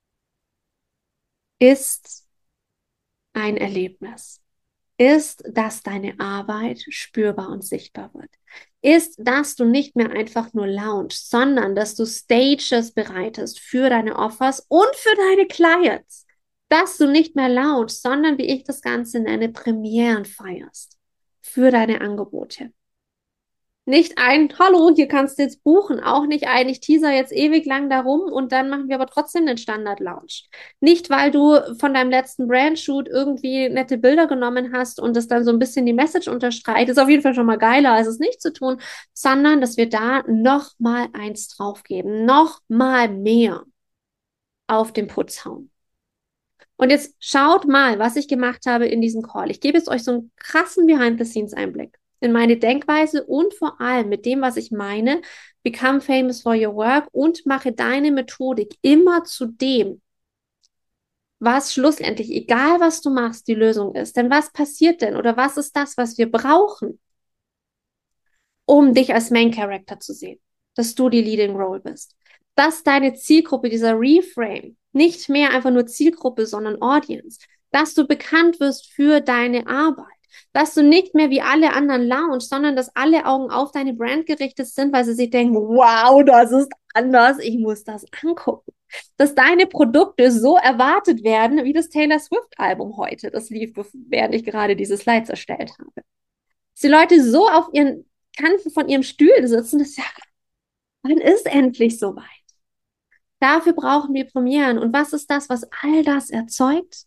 ist ein Erlebnis. Ist, dass deine Arbeit spürbar und sichtbar wird. Ist, dass du nicht mehr einfach nur launchst, sondern dass du Stages bereitest für deine Offers und für deine Clients. Dass du nicht mehr launchst, sondern, wie ich das Ganze nenne, Premieren feierst für deine Angebote. Nicht ein, hallo, hier kannst du jetzt buchen. Auch nicht ein, ich teaser jetzt ewig lang darum und dann machen wir aber trotzdem den Standard-Launch. Nicht, weil du von deinem letzten Brandshoot irgendwie nette Bilder genommen hast und das dann so ein bisschen die Message unterstreicht. Ist auf jeden Fall schon mal geiler, als es nicht zu tun, sondern dass wir da noch mal eins draufgeben, noch mal mehr auf den Putz hauen. Und jetzt schaut mal, was ich gemacht habe in diesem Call. Ich gebe jetzt euch so einen krassen Behind-the-Scenes-Einblick in meine Denkweise und vor allem mit dem, was ich meine, become famous for your work und mache deine Methodik immer zu dem, was schlussendlich, egal was du machst, die Lösung ist. Denn was passiert denn oder was ist das, was wir brauchen, um dich als Main Character zu sehen, dass du die Leading Role bist, dass deine Zielgruppe, dieser Reframe, nicht mehr einfach nur Zielgruppe, sondern Audience, dass du bekannt wirst für deine Arbeit, dass du nicht mehr wie alle anderen launchst, sondern dass alle Augen auf deine Brand gerichtet sind, weil sie sich denken, wow, das ist anders, ich muss das angucken. Dass deine Produkte so erwartet werden, wie das Taylor Swift-Album heute, das lief, während ich gerade diese Slides erstellt habe. Dass die Leute so auf ihren Kanten von ihrem Stuhl sitzen, dass ja, wann ist endlich soweit? Dafür brauchen wir Premieren. Und was ist das, was all das erzeugt?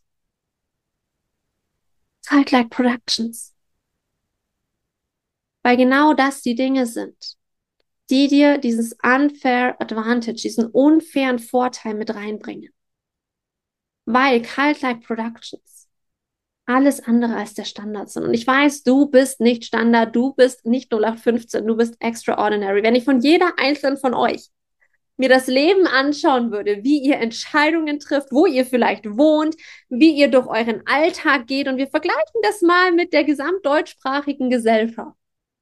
Childlike Productions. Weil genau das die Dinge sind, die dir dieses unfair advantage, diesen unfairen Vorteil mit reinbringen. Weil Childlike Productions alles andere als der Standard sind. Und ich weiß, du bist nicht Standard, du bist nicht null acht fünfzehn, du bist extraordinary. Wenn ich von jeder einzelnen von euch mir das Leben anschauen würde, wie ihr Entscheidungen trifft, wo ihr vielleicht wohnt, wie ihr durch euren Alltag geht und wir vergleichen das mal mit der gesamtdeutschsprachigen Gesellschaft,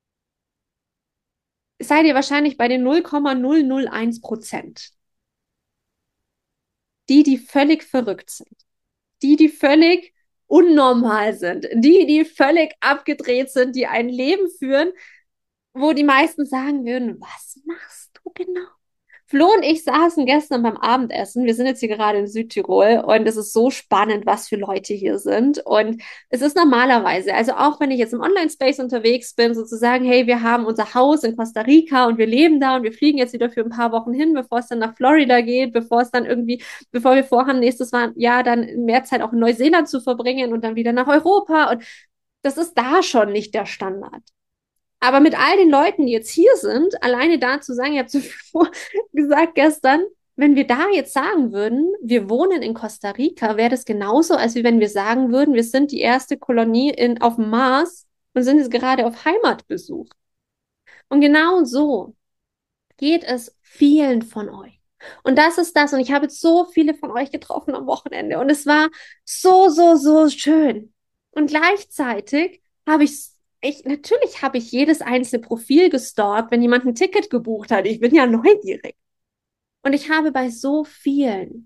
seid ihr wahrscheinlich bei den null Komma null null eins Prozent. Die, die völlig verrückt sind. Die, die völlig unnormal sind, die, die völlig abgedreht sind, die ein Leben führen, wo die meisten sagen würden, was machst du genau? Flo und ich saßen gestern beim Abendessen. Wir sind jetzt hier gerade in Südtirol und es ist so spannend, was für Leute hier sind. Und es ist normalerweise, also auch wenn ich jetzt im Online-Space unterwegs bin, sozusagen, hey, wir haben unser Haus in Costa Rica und wir leben da und wir fliegen jetzt wieder für ein paar Wochen hin, bevor es dann nach Florida geht, bevor es dann irgendwie, bevor wir vorhaben, nächstes Jahr dann mehr Zeit auch in Neuseeland zu verbringen und dann wieder nach Europa. Und das ist da schon nicht der Standard. Aber mit all den Leuten, die jetzt hier sind, alleine da zu sagen, ich habe zuvor gesagt gestern, wenn wir da jetzt sagen würden, wir wohnen in Costa Rica, wäre das genauso, als wie wenn wir sagen würden, wir sind die erste Kolonie in, auf dem Mars und sind jetzt gerade auf Heimatbesuch. Und genau so geht es vielen von euch. Und das ist das. Und ich habe jetzt so viele von euch getroffen am Wochenende. Und es war so, so, so schön. Und gleichzeitig habe ich ich, natürlich habe ich jedes einzelne Profil gestalkt, wenn jemand ein Ticket gebucht hat. Ich bin ja neugierig. Und ich habe bei so vielen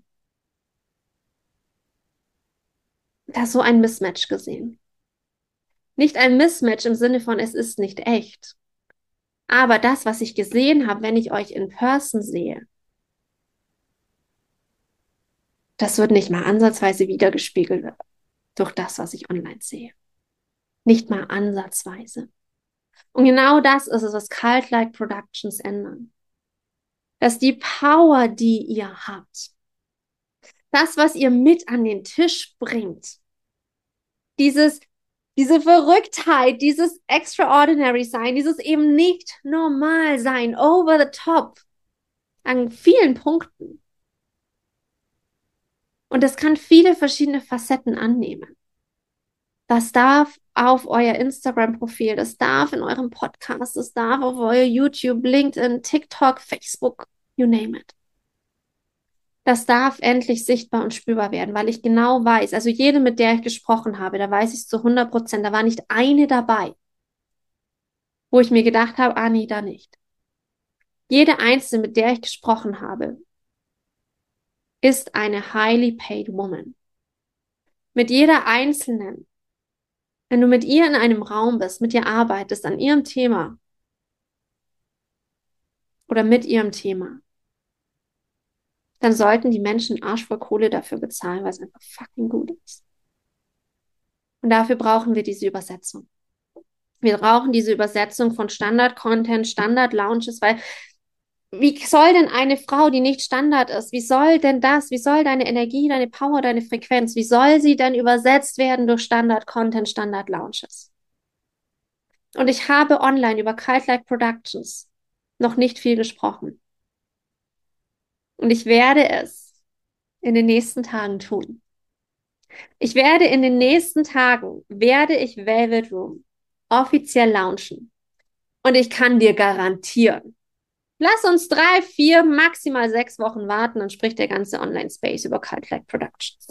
da so ein Mismatch gesehen. Nicht ein Mismatch im Sinne von, es ist nicht echt. Aber das, was ich gesehen habe, wenn ich euch in Person sehe, das wird nicht mal ansatzweise wiedergespiegelt durch das, was ich online sehe. Nicht mal ansatzweise. Und genau das ist es, was Cult-like Productions ändern. Dass die Power, die ihr habt, das, was ihr mit an den Tisch bringt, dieses, diese Verrücktheit, dieses Extraordinary sein, dieses eben nicht normal sein, over the top, an vielen Punkten. Und das kann viele verschiedene Facetten annehmen. Das darf auf euer Instagram-Profil, das darf in eurem Podcast, das darf auf euer YouTube, LinkedIn, TikTok, Facebook, you name it. Das darf endlich sichtbar und spürbar werden, weil ich genau weiß, also jede, mit der ich gesprochen habe, da weiß ich es zu hundert Prozent, da war nicht eine dabei, wo ich mir gedacht habe, ah nee, da nicht. Jede einzelne, mit der ich gesprochen habe, ist eine highly paid woman. Mit jeder einzelnen, wenn du mit ihr in einem Raum bist, mit ihr arbeitest, an ihrem Thema oder mit ihrem Thema, dann sollten die Menschen Arsch voll Kohle dafür bezahlen, weil es einfach fucking gut ist. Und dafür brauchen wir diese Übersetzung. Wir brauchen diese Übersetzung von Standard-Content, Standard-Launches, weil wie soll denn eine Frau, die nicht Standard ist, wie soll denn das, wie soll deine Energie, deine Power, deine Frequenz, wie soll sie denn übersetzt werden durch Standard-Content, Standard-Launches? Und ich habe online über Cult-like Productions noch nicht viel gesprochen. Und ich werde es in den nächsten Tagen tun. Ich werde in den nächsten Tagen, werde ich Velvet Room offiziell launchen. Und ich kann dir garantieren, lass uns drei, vier, maximal sechs Wochen warten, dann spricht der ganze Online-Space über Cult-like Productions.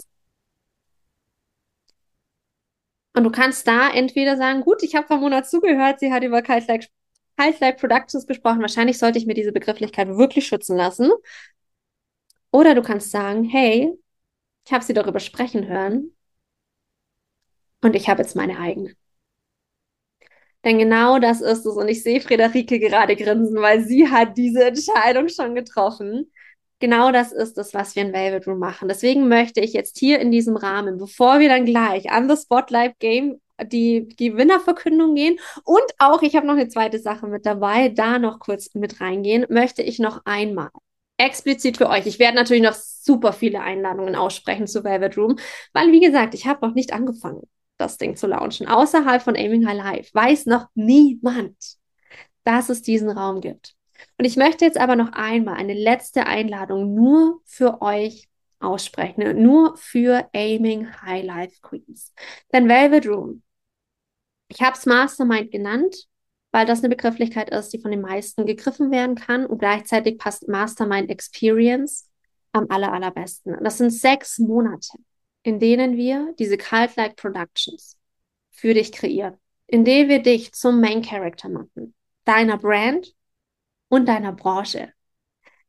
Und du kannst da entweder sagen, gut, ich habe vor Mona zugehört, sie hat über Cult-like Cult-like Productions gesprochen, wahrscheinlich sollte ich mir diese Begrifflichkeit wirklich schützen lassen. Oder du kannst sagen, hey, ich habe sie darüber sprechen hören und ich habe jetzt meine eigene. Denn genau das ist es. Und ich sehe Friederike gerade grinsen, weil sie hat diese Entscheidung schon getroffen. Genau das ist es, was wir in Velvet Room machen. Deswegen möchte ich jetzt hier in diesem Rahmen, bevor wir dann gleich an the Spotlight Game die Gewinnerverkündung gehen und auch, ich habe noch eine zweite Sache mit dabei, da noch kurz mit reingehen, möchte ich noch einmal explizit für euch. Ich werde natürlich noch super viele Einladungen aussprechen zu Velvet Room, weil, wie gesagt, ich habe noch nicht angefangen, das Ding zu launchen. Außerhalb von Aiming High Life weiß noch niemand, dass es diesen Raum gibt. Und ich möchte jetzt aber noch einmal eine letzte Einladung nur für euch aussprechen, nur für Aiming High Life Queens. Denn Velvet Room, ich habe es Mastermind genannt, weil das eine Begrifflichkeit ist, die von den meisten gegriffen werden kann und gleichzeitig passt Mastermind Experience am aller, allerbesten. Das sind sechs Monate, in denen wir diese Cult-like Productions für dich kreieren, in denen wir dich zum Main Character machen, deiner Brand und deiner Branche.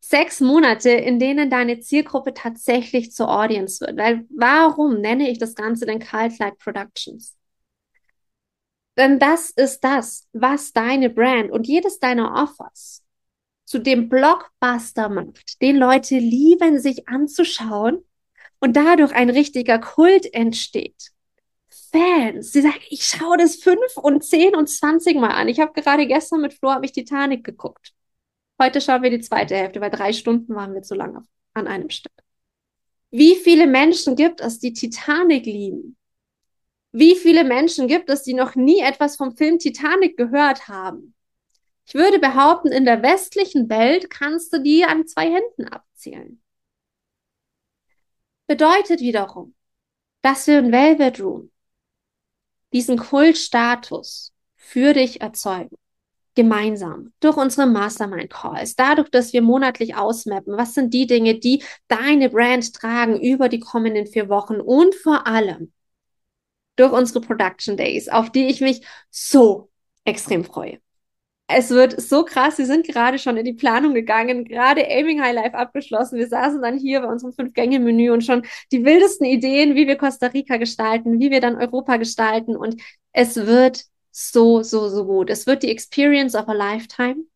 Sechs Monate, in denen deine Zielgruppe tatsächlich zur Audience wird. Weil warum nenne ich das Ganze denn Cult-like Productions? Denn das ist das, was deine Brand und jedes deiner Offers zu dem Blockbuster macht, den Leute lieben, sich anzuschauen und dadurch ein richtiger Kult entsteht. Fans, die sagen, ich schaue das fünf und zehn und zwanzig Mal an. Ich habe gerade gestern mit Flo habe ich Titanic geguckt. Heute schauen wir die zweite Hälfte, weil drei Stunden waren wir zu lange an einem Stück. Wie viele Menschen gibt es, die Titanic lieben? Wie viele Menschen gibt es, die noch nie etwas vom Film Titanic gehört haben? Ich würde behaupten, in der westlichen Welt kannst du die an zwei Händen abzählen. Bedeutet wiederum, dass wir in Velvet Room diesen Kultstatus für dich erzeugen. Gemeinsam durch unsere Mastermind-Calls, dadurch, dass wir monatlich ausmappen, was sind die Dinge, die deine Brand tragen über die kommenden vier Wochen und vor allem durch unsere Production Days, auf die ich mich so extrem freue. Es wird so krass, wir sind gerade schon in die Planung gegangen, gerade Aiming High Life abgeschlossen. Wir saßen dann hier bei unserem Fünf-Gänge-Menü und schon die wildesten Ideen, wie wir Costa Rica gestalten, wie wir dann Europa gestalten und es wird so, so, so gut. Es wird die Experience of a Lifetime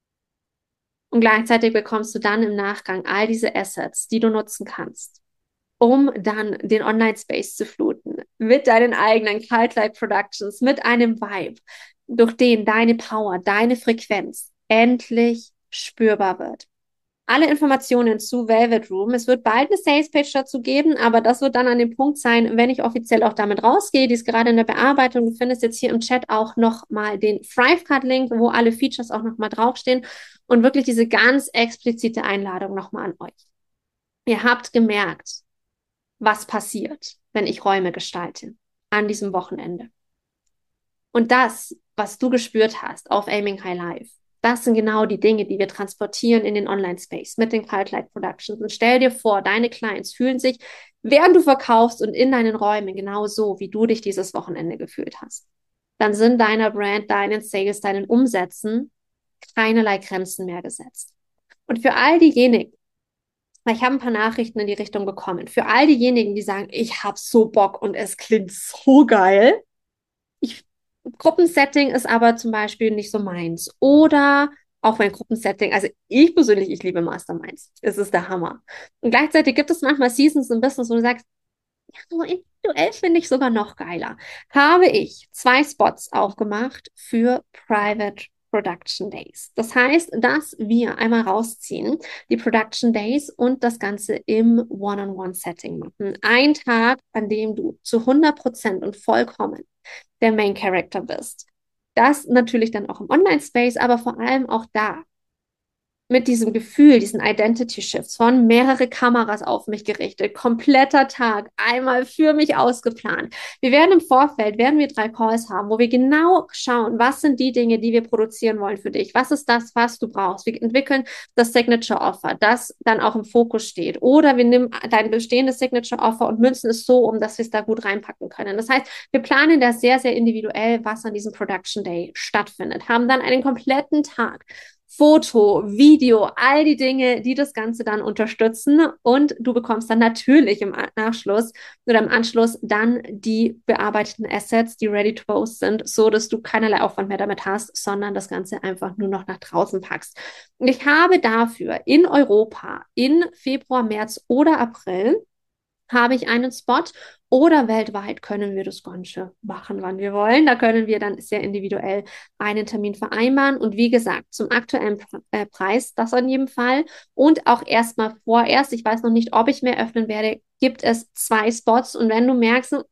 und gleichzeitig bekommst du dann im Nachgang all diese Assets, die du nutzen kannst, um dann den Online-Space zu fluten mit deinen eigenen Cult-like Productions, mit einem Vibe, durch den deine Power, deine Frequenz endlich spürbar wird. Alle Informationen zu Velvet Room. Es wird bald eine Sales-Page dazu geben, aber das wird dann an dem Punkt sein, wenn ich offiziell auch damit rausgehe. Die ist gerade in der Bearbeitung. Du findest jetzt hier im Chat auch nochmal den Thrivecard-Link, wo alle Features auch nochmal draufstehen und wirklich diese ganz explizite Einladung nochmal an euch. Ihr habt gemerkt, was passiert, wenn ich Räume gestalte an diesem Wochenende. Und das, was du gespürt hast auf Aiming High Life, das sind genau die Dinge, die wir transportieren in den Online-Space mit den Cult-like Productions. Und stell dir vor, deine Clients fühlen sich, während du verkaufst und in deinen Räumen genau so, wie du dich dieses Wochenende gefühlt hast. Dann sind deiner Brand, deinen Sales, deinen Umsätzen keinerlei Grenzen mehr gesetzt. Und für all diejenigen, ich habe ein paar Nachrichten in die Richtung bekommen, für all diejenigen, die sagen, ich habe so Bock und es klingt so geil, ich Gruppensetting ist aber zum Beispiel nicht so meins. Oder auch mein Gruppensetting, also ich persönlich, ich liebe Masterminds. Es ist der Hammer. Und gleichzeitig gibt es manchmal Seasons im Business, wo du sagst, ja, so individuell finde ich sogar noch geiler. Habe ich zwei Spots aufgemacht für Private Production Days. Das heißt, dass wir einmal rausziehen, die Production Days und das Ganze im One-on-One-Setting machen. Ein Tag, an dem du zu hundert Prozent und vollkommen der Main Character bist. Das natürlich dann auch im Online-Space, aber vor allem auch da mit diesem Gefühl, diesen Identity-Shifts von mehrere Kameras auf mich gerichtet, kompletter Tag, einmal für mich ausgeplant. Wir werden im Vorfeld, werden wir drei Calls haben, wo wir genau schauen, was sind die Dinge, die wir produzieren wollen für dich? Was ist das, was du brauchst? Wir entwickeln das Signature Offer, das dann auch im Fokus steht. Oder wir nehmen dein bestehendes Signature Offer und münzen es so um, dass wir es da gut reinpacken können. Das heißt, wir planen das sehr, sehr individuell, was an diesem Production Day stattfindet, haben dann einen kompletten Tag Foto, Video, all die Dinge, die das Ganze dann unterstützen und du bekommst dann natürlich im Nachschluss oder im Anschluss dann die bearbeiteten Assets, die ready to post sind, so dass du keinerlei Aufwand mehr damit hast, sondern das Ganze einfach nur noch nach draußen packst. Und ich habe dafür in Europa in Februar, März oder April habe ich einen Spot oder weltweit können wir das Ganze machen, wann wir wollen. Da können wir dann sehr individuell einen Termin vereinbaren. Und wie gesagt, zum aktuellen äh, Preis, das in jedem Fall. Und auch erstmal vorerst, ich weiß noch nicht, ob ich mehr öffnen werde, gibt es zwei Spots. Und wenn du merkst, hm,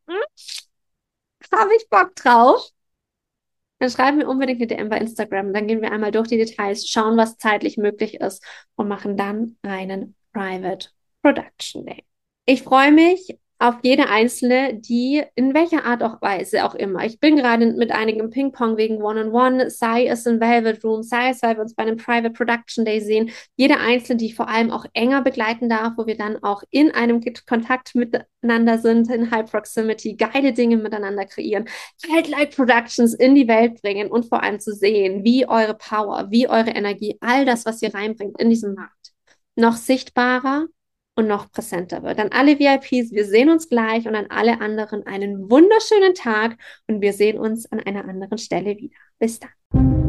habe ich Bock drauf, dann schreib mir unbedingt eine D M bei Instagram. Dann gehen wir einmal durch die Details, schauen, was zeitlich möglich ist und machen dann einen Private Production Day. Ich freue mich auf jede einzelne, die in welcher Art auch Weise auch immer. Ich bin gerade mit einigen im Ping-Pong wegen One-on-One, sei es in Velvet Room, sei es, weil wir uns bei einem Private Production Day sehen. Jede einzelne, die ich vor allem auch enger begleiten darf, wo wir dann auch in einem Kontakt miteinander sind, in High Proximity, geile Dinge miteinander kreieren, Cult-like Productions in die Welt bringen und vor allem zu sehen, wie eure Power, wie eure Energie, all das, was ihr reinbringt in diesen Markt, noch sichtbarer und noch präsenter wird. An alle V I Ps, wir sehen uns gleich und an alle anderen einen wunderschönen Tag und wir sehen uns an einer anderen Stelle wieder. Bis dann.